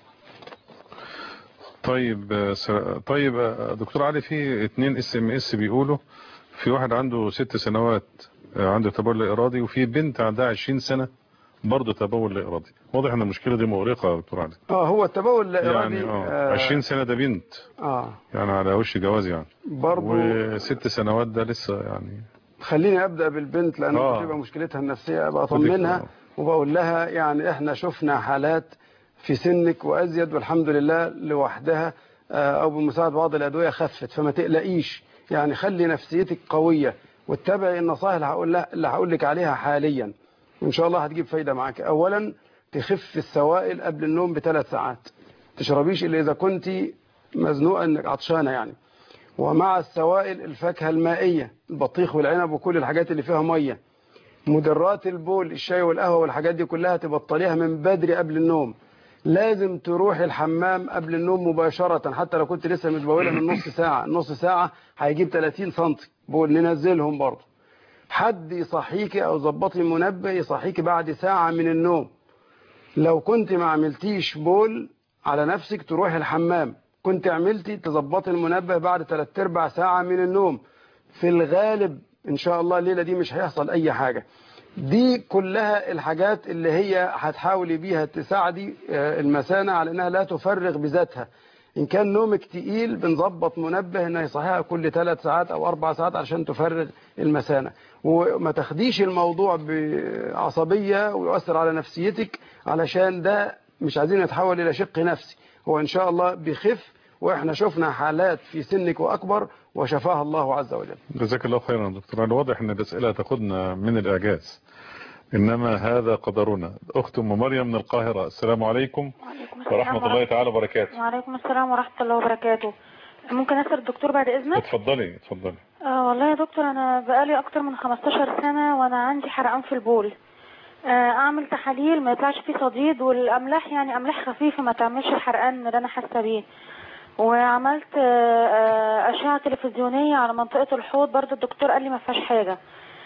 طيب دكتور علي، في 2 SMS بيقولوا في واحد عنده 6 سنوات عنده تبول لا ارادي، وفي بنت عندها 20 سنة برضه تبول لا ارادي. واضح ان المشكلة دي مؤرقة يا دكتور علي. هو التبول لا ارادي يعني 20 سنة ده بنت يعني على وش جواز يعني برضه، و6 سنوات ده لسه يعني. خليني ابدا بالبنت لان بتبقى مشكلتها النفسية، ابقى اطمنها وبقول لها يعني احنا شفنا حالات في سنك وأزيد والحمد لله لوحدها أو بمساعدة بعض الأدوية خفت، فما تقلقيش يعني. خلي نفسيتك قوية واتبعي النصائح اللي هقول لك عليها حاليا، وإن شاء الله هتجيب فايدة معاك. أولا تخف السوائل قبل النوم ب3 ساعات، تشربيش إلا إذا كنت مزنوقة انك عطشانة يعني. ومع السوائل الفاكهة المائية، البطيخ والعنب وكل الحاجات اللي فيها مية. مدرات البول، الشاي والقهوة والحاجات دي كلها تبطليها من بدري قبل النوم. لازم تروح الحمام قبل النوم مباشرة، حتى لو كنت لسه متبولة من نص ساعة. نص ساعة هيجيب 30 سنتي بول، ننزلهم برضه. حد يصحيكي أو ظبطي منبه يصحيكي بعد ساعة من النوم. لو كنت ما عملتيش بول على نفسك تروح الحمام، كنت عملتي تظبطي المنبه بعد 3/4 ساعة من النوم. في الغالب إن شاء الله الليلة دي مش هيحصل أي حاجة. دي كلها الحاجات اللي هي هتحاولي بيها تساعدي المثانة على أنها لا تفرغ بذاتها. إن كان نومك تقيل بنظبط منبه أنه يصحيها كل 3 ساعات أو 4 ساعات عشان تفرغ المثانة. وما تاخديش الموضوع بعصبية ويؤثر على نفسيتك، علشان ده مش عايزين يتحول إلى شق نفسي. هو إن شاء الله بيخف، وإحنا شفنا حالات في سنك وأكبر وشفاها الله عز وجل. جزاك الله خيرا دكتور. الواضح أن الأسئلة تاخدنا من الإعجاز، إنما هذا قدرنا. أخت أم مريم من القاهرة، السلام عليكم ورحمة الله تعالى وبركاته. وعليكم السلام ورحمة الله وبركاته. ممكن أسأل الدكتور بعد إذنك؟ اتفضلي اتفضلي. والله يا دكتور أنا بقالي أكتر من 15 سنة وأنا عندي حرقان في البول. أعمل تحاليل ما يطلعش فيه صديد، والأملاح يعني أملاح خفيفة ما تعملش الحرقان اللي أنا حاسة بيه. وعملت أشعة تلفزيونية على منطقة الحوض، برضو الدكتور قال لي ما فيهاش حاجة،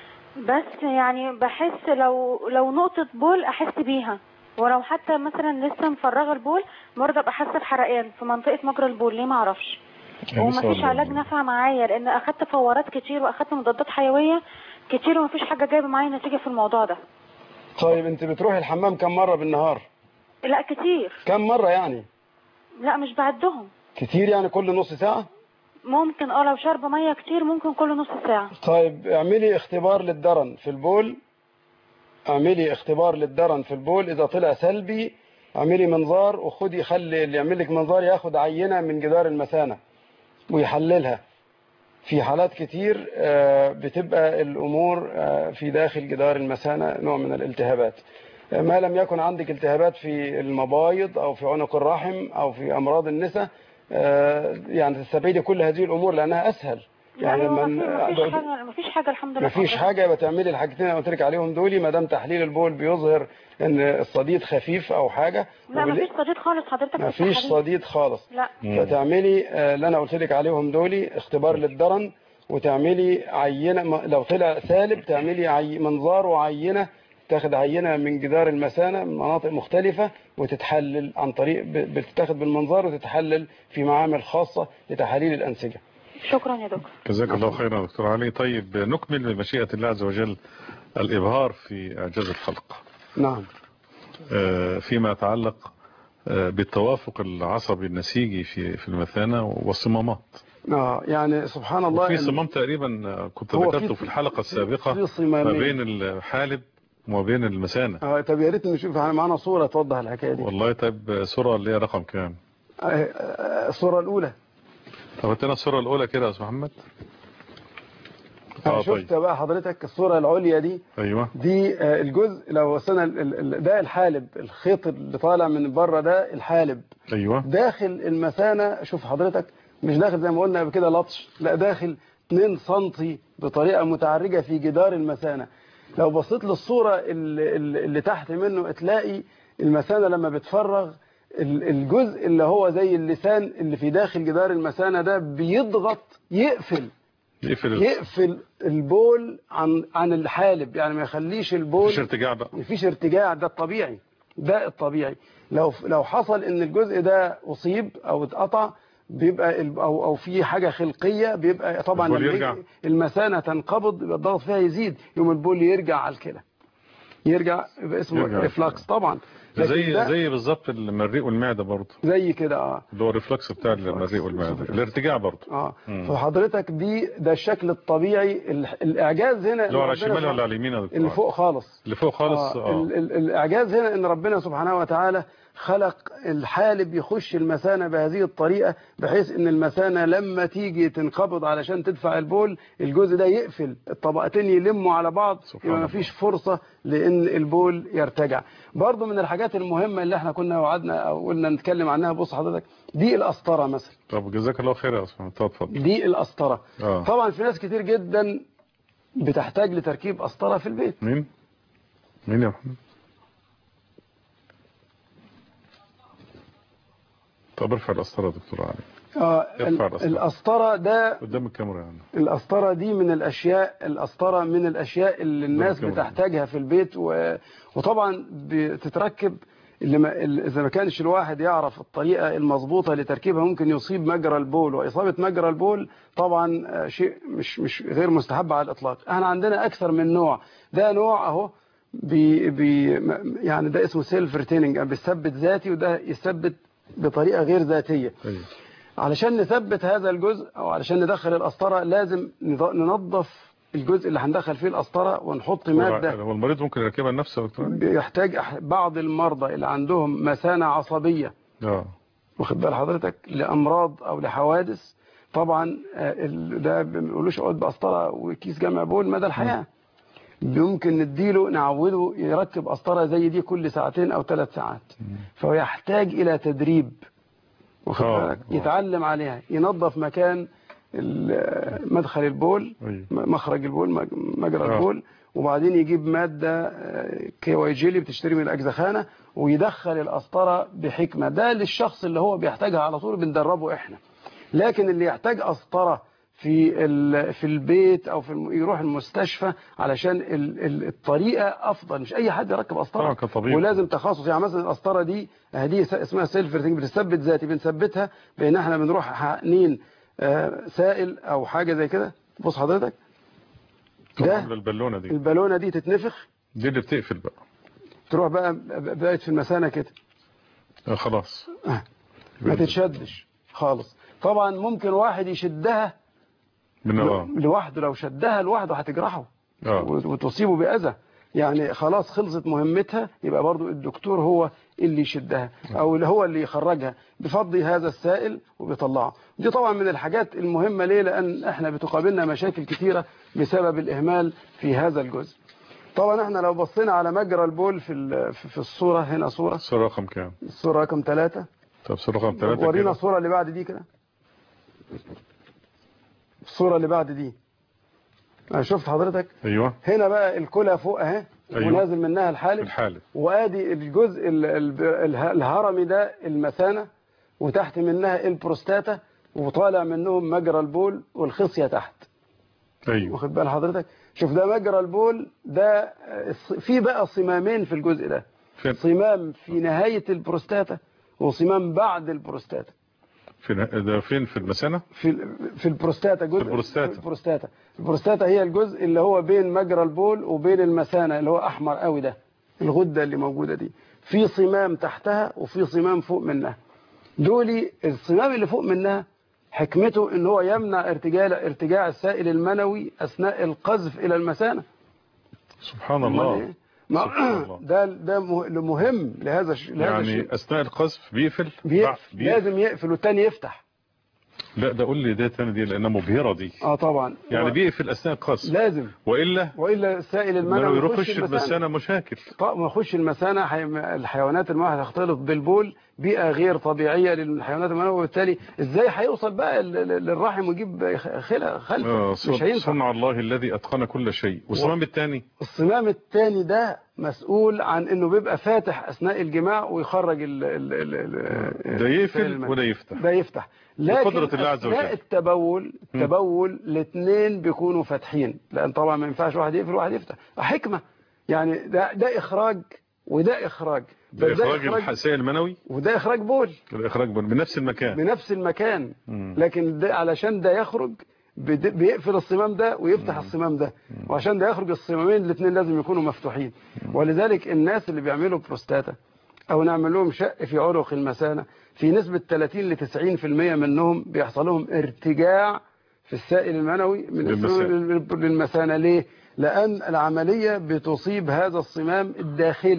بس يعني بحس لو نقطة بول أحس بيها، ولو حتى مثلا لسه مفرغة البول برضه أبقى حاسة بحرقان في منطقة مجرى البول. ليه ما اعرفش. ومفيش علاج نافع معايا، لأن أخدت فورات كتير وأخدت مضادات حيوية كتير ومفيش حاجة جايبة معايا نتيجة في الموضوع ده. طيب أنت بتروحي الحمام كم مرة بالنهار؟ لا كتير. كم مرة يعني؟ لا مش بعدهم. كتير يعني كل نص ساعة؟ ممكن لو شرب مية كتير ممكن كل نص ساعة. طيب اعملي اختبار للدرن في البول. اعملي اختبار للدرن في البول، اذا طلع سلبي اعملي منظار، وخدي خلي اللي يعمل لك منظار ياخد عينة من جدار المثانة ويحللها. في حالات كتير بتبقى الامور في داخل جدار المثانة نوع من الالتهابات. ما لم يكن عندك التهابات في المبايض او في عنق الرحم او في امراض النساء، يعني تستبعدي كل هذه الامور لانها اسهل. يعني مفيش حاجه الحمد لله. مفيش حاجه، يبقى تعملي الحاجتين اللي قلت لك عليهم دول، ما دام تحليل البول بيظهر ان الصديد خفيف او حاجه. لا مفيش صديد خالص حضرتك. مفيش صديد خالص. لا. فتعملي اللي انا قلت لك عليهم دول، اختبار للدرن، وتعملي عينه لو طلع سالب تعملي منظار وعينه، تاخد عينة من جدار المثانة من مناطق مختلفة وتتحلل عن طريق بتتاخد بالمنظار وتتحلل في معامل خاصة لتحاليل الأنسجة. شكرا يا دكتور. جزاك الله خيرا يا دكتور علي. طيب نكمل بمشيئة الله عز وجل الإبهار في إعجاز الخلق. نعم. فيما يتعلق بالتوافق العصبي النسيجي في المثانة والصمامات. يعني سبحان الله. في صمام تقريبا كنت ذكرته في الحلقة السابقة ما بين الحالب وما بين المثانة. طب يا ريت نشوف معنا صورة توضح الحكاية دي. والله طيب صورة اللي هي رقم كام؟ الصورة الأولى. طب هاتنا الصورة الأولى كده يا أستاذ محمد. شفت طيب. بقى حضرتك الصورة العليا دي؟ أيوة. دي الجزء لو وصلنا ده الحالب، الخيط اللي طالع من بره ده الحالب. أيوة. داخل المثانة شوف حضرتك، مش داخل زي ما قلنا قبل كده لطش، لا داخل 2 سم بطريقة متعرجة في جدار المثانة. لو بصيت للصورة اللي تحت منه تلاقي المثانة لما بتفرغ الجزء اللي هو زي اللسان اللي في داخل جدار المثانة ده بيضغط يقفل البول عن الحالب، يعني ما يخليش البول. مفيش ارتجاع بقى. مفيش ارتجاع، ده الطبيعي، ده الطبيعي. لو حصل ان الجزء ده اصيب او اتقطع بيبقى او في حاجه خلقيه، بيبقى طبعا لما المثانه تنقبض يبقى الضغط فيها يزيد، يوم البول يرجع على الكلى، يرجع يبقى اسمه ريفلكس طبعا. زي بالظبط المريء والمعده برضه زي كده. اللي هو الريفلكس بتاع المريء والمعده، الارتجاع برضه. فحضرتك ده الشكل الطبيعي. الاعجاز هنا اللي هو على الشمال ولا على اليمين يا دكتور؟ اللي فوق خالص. اللي فوق خالص. الاعجاز هنا ان ربنا سبحانه وتعالى خلق الحالب يخش المثانة بهذه الطريقة، بحيث ان المثانة لما تيجي تنقبض علشان تدفع البول الجزء ده يقفل، الطبقتين يلموا على بعض، يبقى ما فيش فرصة لان البول يرتجع. برضو من الحاجات المهمة اللي احنا كنا وعدنا او قلنا نتكلم عنها، بص حضرتك، دي القسطرة مثلا. طب جزاك الله خير يا عثمان، اتفضل. دي القسطرة. طبعا في ناس كتير جدا بتحتاج لتركيب قسطرة في البيت. مين يا محمد؟ طب ارفع القسطرة يا دكتور علي. القسطرة ده قدام الكاميرا يعني. القسطرة دي من الأشياء اللي الناس بتحتاجها في البيت، وطبعا بتتركب إذا ما كانش الواحد يعرف الطريقة المضبوطة لتركيبها ممكن يصيب مجرى البول، وإصابة مجرى البول طبعا شيء مش غير مستحب على الإطلاق. احنا عندنا أكثر من نوع. ده نوع أهو يعني ده اسمه سيلف ريتيننج، بيثبت ذاتي، وده يثبت بطريقة غير ذاتية. علشان نثبت هذا الجزء أو علشان ندخل القسطرة لازم ننظف الجزء اللي هندخل فيه القسطرة ونحط مادة. هو المريض ممكن يركبها لنفسه يا دكتور؟ بيحتاج بعض المرضى اللي عندهم مثانة عصبية، واخد بال حضرتك، لأمراض أو لحوادث، طبعا ده ما بنقولوش اقعد بقسطرة وكيس جمع بول مدى الحياة. ممكن نديله نعوده يركب قسطرة زي دي كل ساعتين أو 3 ساعات. فهو يحتاج إلى تدريب، واخد بالك، يتعلم عليها، ينظف مكان مدخل البول، مخرج البول، مجرى البول، وبعدين يجيب مادة كي جيلي بتشتري من الأجزخانة ويدخل القسطرة بحكمة. ده للشخص اللي هو بيحتاجها على طول بندربه احنا. لكن اللي يحتاج قسطرة في البيت او يروح المستشفى علشان الطريقة افضل. مش اي حد يركب قسطرة، ولازم تخصص. يعني مثلا القسطرة دي اسمها سيلف ريتنج، بتثبت ذاتي، بنثبتها بان احنا بنروح حقنين سائل او حاجة زي كده. بص حضرتك، ده البالونة دي تتنفخ، دي اللي بتقفل بقى، تروح بقت في المثانة كده خلاص ما تتشدش خالص. طبعا ممكن واحد يشدها لوحده، لو شدها لوحده هتجرحه وتصيبه بأذى، يعني خلاص خلصت مهمتها، يبقى برضو الدكتور هو اللي يشدها او اللي هو اللي يخرجها بفضي هذا السائل وبيطلعه. دي طبعا من الحاجات المهمة. ليه؟ لأن احنا بتقابلنا مشاكل كتيرة بسبب الإهمال في هذا الجزء. طبعا احنا لو بصينا على مجرى البول في الصورة، هنا صورة رقم كام؟ الصورة رقم 3. طب صورة رقم 3 ورينا الصورة اللي بعد دي كده، الصورة اللي بعد دي. شفت حضرتك؟ ايوه. هنا بقى الكلى فوق اهي، ونازل منها الحالب، وادي الجزء الهرمي ده المثانة، وتحت منها البروستاتا، وطالع منهم مجرى البول والخصية تحت. ايوه. واخد بال حضرتك؟ شوف ده مجرى البول ده، في بقى صمامين في الجزء ده، صمام في نهاية البروستاتا وصمام بعد البروستاتا. ده فين؟ في المثانة؟ في البروستاتا، جزء البروستاتا. البروستاتا هي الجزء اللي هو بين مجرى البول وبين المثانة، اللي هو احمر قوي ده، الغدة اللي موجودة دي، في صمام تحتها وفي صمام فوق منها. دولي الصمام اللي فوق منها حكمته ان هو يمنع ارتجاع السائل المنوي اثناء القذف الى المثانة. سبحان الله. ده مهم لهذا يعني الشيء. اثناء القذف بيقفل. لازم يقفل والتاني يفتح. لا ده قول لي ده تاني دي لانها مبهرة دي. طبعا يعني بيقفل اثناء القذف لازم، والا السائل المنوي يخش المثانة مشاكل. ما يخش المثانة، الحيوانات المنوية هتختلط بالبول، بيئة غير طبيعية للحيوانات المنوية، وبالتالي ازاي هيوصل بقى للرحم ويجيب خلف؟ مش هينفع. صنع الله الذي اتقن كل شيء. والصمام الثاني؟ الصمام الثاني ده مسؤول عن انه بيبقى فاتح اثناء الجماع ويخرج ده يقفل وده يفتح. ده يفتح، لكن اثناء التبول الاثنين بيكونوا فاتحين، لان طبعا ما ينفعش واحد يقفل وواحد يفتح. حكمة يعني، ده اخراج وده اخراج. ده اخراج السائل المنوي وده اخراج بول. ده اخراج بول بنفس المكان. لكن ده علشان ده يخرج بيقفل الصمام ده ويفتح الصمام ده، وعشان ده يخرج الصمامين الاثنين لازم يكونوا مفتوحين. ولذلك الناس اللي بيعملوا بروستاتا او نعمل لهم شق في عنق المثانة، في نسبة 30 ل 90% منهم بيحصل لهم ارتجاع في السائل المنوي للمثانة. ليه؟ لأن العملية بتصيب هذا الصمام الداخلي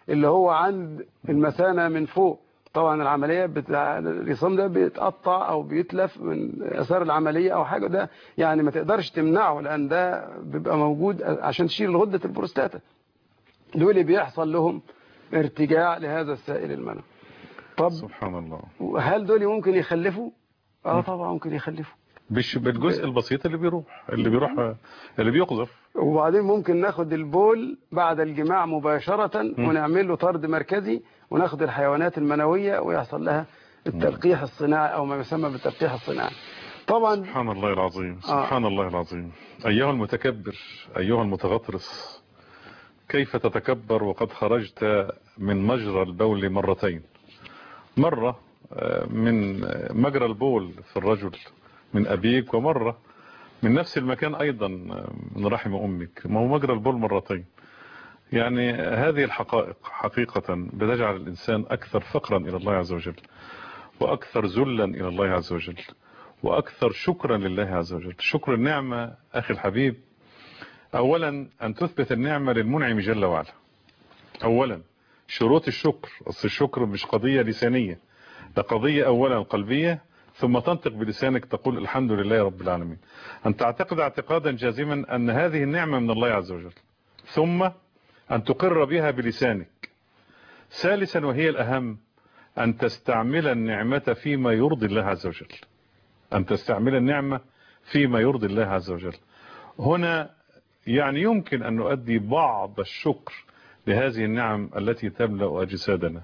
اللي هو عند المثانة من فوق. طبعا العملية الرسام ده بيتقطع أو بيتلف من أثار العملية أو حاجة، ده يعني ما تقدرش تمنعه لأن ده بيبقى موجود عشان تشيل غدة البروستاتا. دول بيحصل لهم ارتجاع لهذا السائل المنوي. طب سبحان الله، هل دول ممكن يخلفوا؟ طبعا ممكن يخلفوا بالجزء البسيط اللي بيقذف. وبعدين ممكن ناخد البول بعد الجماع مباشرة ونعمل له طرد مركزي، وناخد الحيوانات المنوية ويحصل لها التلقيح الصناعي أو ما يسمى بالتلقيح الصناعي. طبعا سبحان الله العظيم، سبحان الله العظيم. أيها المتكبر، أيها المتغطرس، كيف تتكبر وقد خرجت من مجرى البول مرتين؟ مرة من مجرى البول في الرجل من أبيك، ومرة من نفس المكان أيضا من رحم أمك. ما هو مجرى البول مرتين. يعني هذه الحقائق حقيقة بتجعل الإنسان أكثر فقرا إلى الله عز وجل، وأكثر ذلا إلى الله عز وجل، وأكثر شكرا لله عز وجل. شكر النعمة أخي الحبيب، أولا أن تثبت النعمة للمنعم جل وعلا. أولا شروط الشكر، أصل الشكر مش قضية لسانية، ده قضية أولا قلبية، ثم تنطق بلسانك تقول الحمد لله رب العالمين. أن تعتقد اعتقادا جازما أن هذه النعمة من الله عز وجل، ثم أن تقر بها بلسانك. ثالثا وهي الأهم، أن تستعمل النعمة فيما يرضي الله عز وجل. أن تستعمل النعمة فيما يرضي الله عز وجل. هنا يعني يمكن أن نؤدي بعض الشكر لهذه النعم التي تملأ أجسادنا.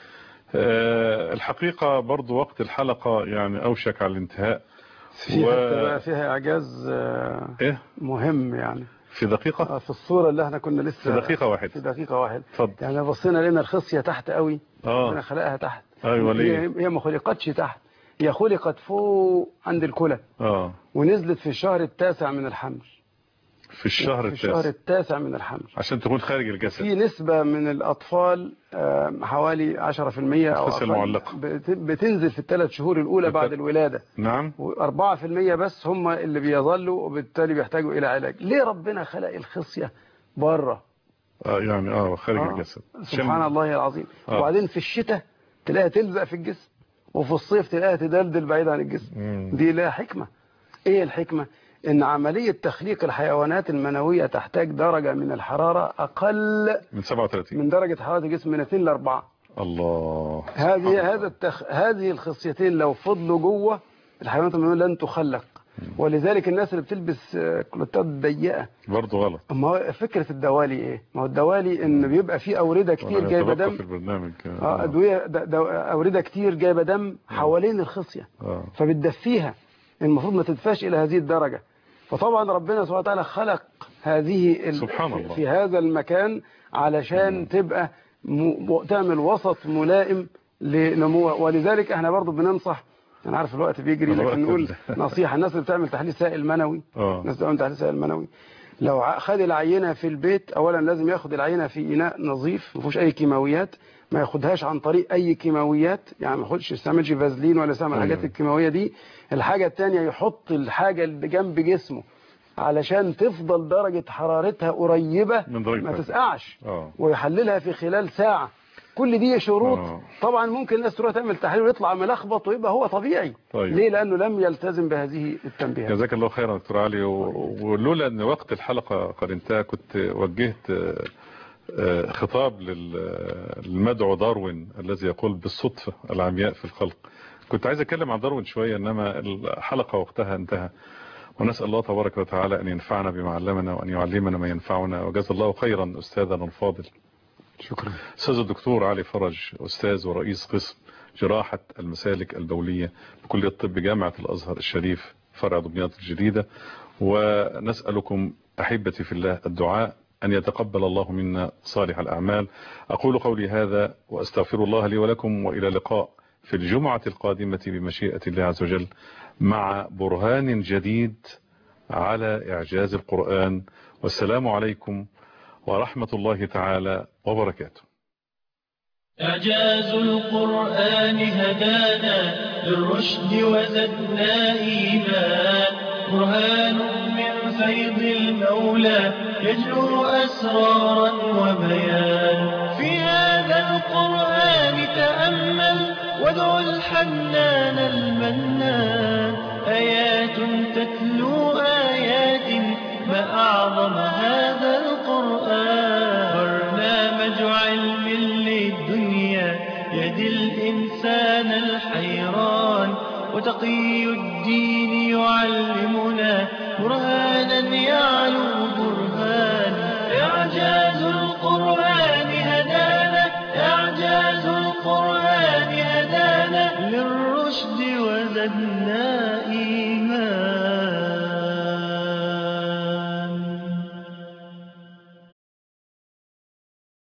الحقيقة برضو وقت الحلقة يعني أوشك على الانتهاء، فيها إعجاز مهم يعني في دقيقة، في الصورة اللي احنا كنا لسه في دقيقة واحدة، في دقيقة واحدة اتفضل. يعني بصينا لنا الخصية تحت قوي، انا خلقها تحت. ايوه ليه؟ هي ما خلقتش تحت، هي خلقت فوق عند الكلى، ونزلت في الشهر التاسع من الحمل. في الشهر التاسع من الحمل عشان تكون خارج الجسد. في نسبة من الأطفال حوالي 10% أو أقل بتنزل في ال3 شهور الأولى بعد الولادة. نعم. و4% بس هم اللي بيظلوا وبالتالي بيحتاجوا إلى علاج. ليه ربنا خلق الخصية بره؟ يعني خارج الجسد. سبحان الله العظيم. وبعدين في الشتاء تلاقيها تلزق في الجسم، وفي الصيف تلاقيها تدلدل بعيد عن الجسم. دي لها حكمة. إيه الحكمة؟ إن عملية تخليق الحيوانات المنوية تحتاج درجة من الحرارة أقل من 37 من درجة حرارة الجسم من 2 ل 4. الله. هذه الخصيتين لو فضلوا جوه الحيوانات المنوية لن تخلق. ولذلك الناس اللي بتلبس كلوتات ضيقة برضه غلط. ما هو فكرة الدوالي إيه؟ ما هو الدوالي إن بيبقى فيه أوردة كتير جايبة دم في البرنامج أدوية أوردة كتير جايبة دم حوالين الخصية فبتدفيها، المفروض ما تدفاش إلى هذه الدرجة. فطبعا ربنا سبحانه وتعالى خلق هذه سبحان الله في هذا المكان علشان تبقى تعمل وسط ملائم لنموها. ولذلك احنا برضو بننصح، انا عارف الوقت بيجري لكن نقول نصيحة الناس اللي بتعمل تحليل سائل منوي، الناس اللي بتعمل تحليل سائل منوي لو خد العينة في البيت اولا لازم ياخد العينة في اناء نظيف ما فيهوش اي كيماويات، ما ياخدهاش عن طريق اي كيماويات، يعني ما يستعملش فازلين ولا يستعمل الحاجات الكيماوية دي. الحاجة الثانية يحط الحاجة اللي جنب جسمه علشان تفضل درجة حرارتها قريبة ما تسقعش، ويحللها في خلال ساعة. كل دي شروط. طبعا ممكن الناس تروح تعمل تحليل ويطلع ملخبط ويبقى هو طبيعي. ليه؟ لأنه لم يلتزم بهذه التنبيهات. جزاك الله خيرا دكتور علي. ولولا أن وقت الحلقة قد انتهى كنت وجهت خطاب للمدعو داروين الذي يقول بالصدفة العمياء في الخلق. كنت عايز أتكلم عن داروين شوية، إنما الحلقة وقتها انتهى. ونسأل الله تبارك وتعالى أن ينفعنا بما علمنا وأن يعلمنا ما ينفعنا. وجزا الله خيرا أستاذنا الفاضل. شكرا. أستاذ الدكتور علي فرج، أستاذ ورئيس قسم جراحة المسالك البولية بكلية الطب جامعة الأزهر الشريف فرع دمياط الجديدة. ونسألكم أحبتي في الله الدعاء أن يتقبل الله منا صالح الأعمال. أقول قولي هذا وأستغفر الله لي ولكم، وإلى لقاء في الجمعة القادمة بمشيئة الله عز وجل مع برهان جديد على إعجاز القرآن. والسلام عليكم ورحمة الله تعالى وبركاته. إعجاز القرآن هدانا للرشد وزدنا إيمان، برهان من فيض المولى يجلو أسرارا وبيان. فيها القرآن تأمل وادع الحنان المنان آيات تتلو آيات ما أعظم هذا القرآن برنامج علم للدنيا يهدي الإنسان الحيران وتقي الدين يعلمنا برهانا يعلو برهان إعجاز القرآن هدانا إعجاز القرآن هدانا للرشد وزدنا إيمانا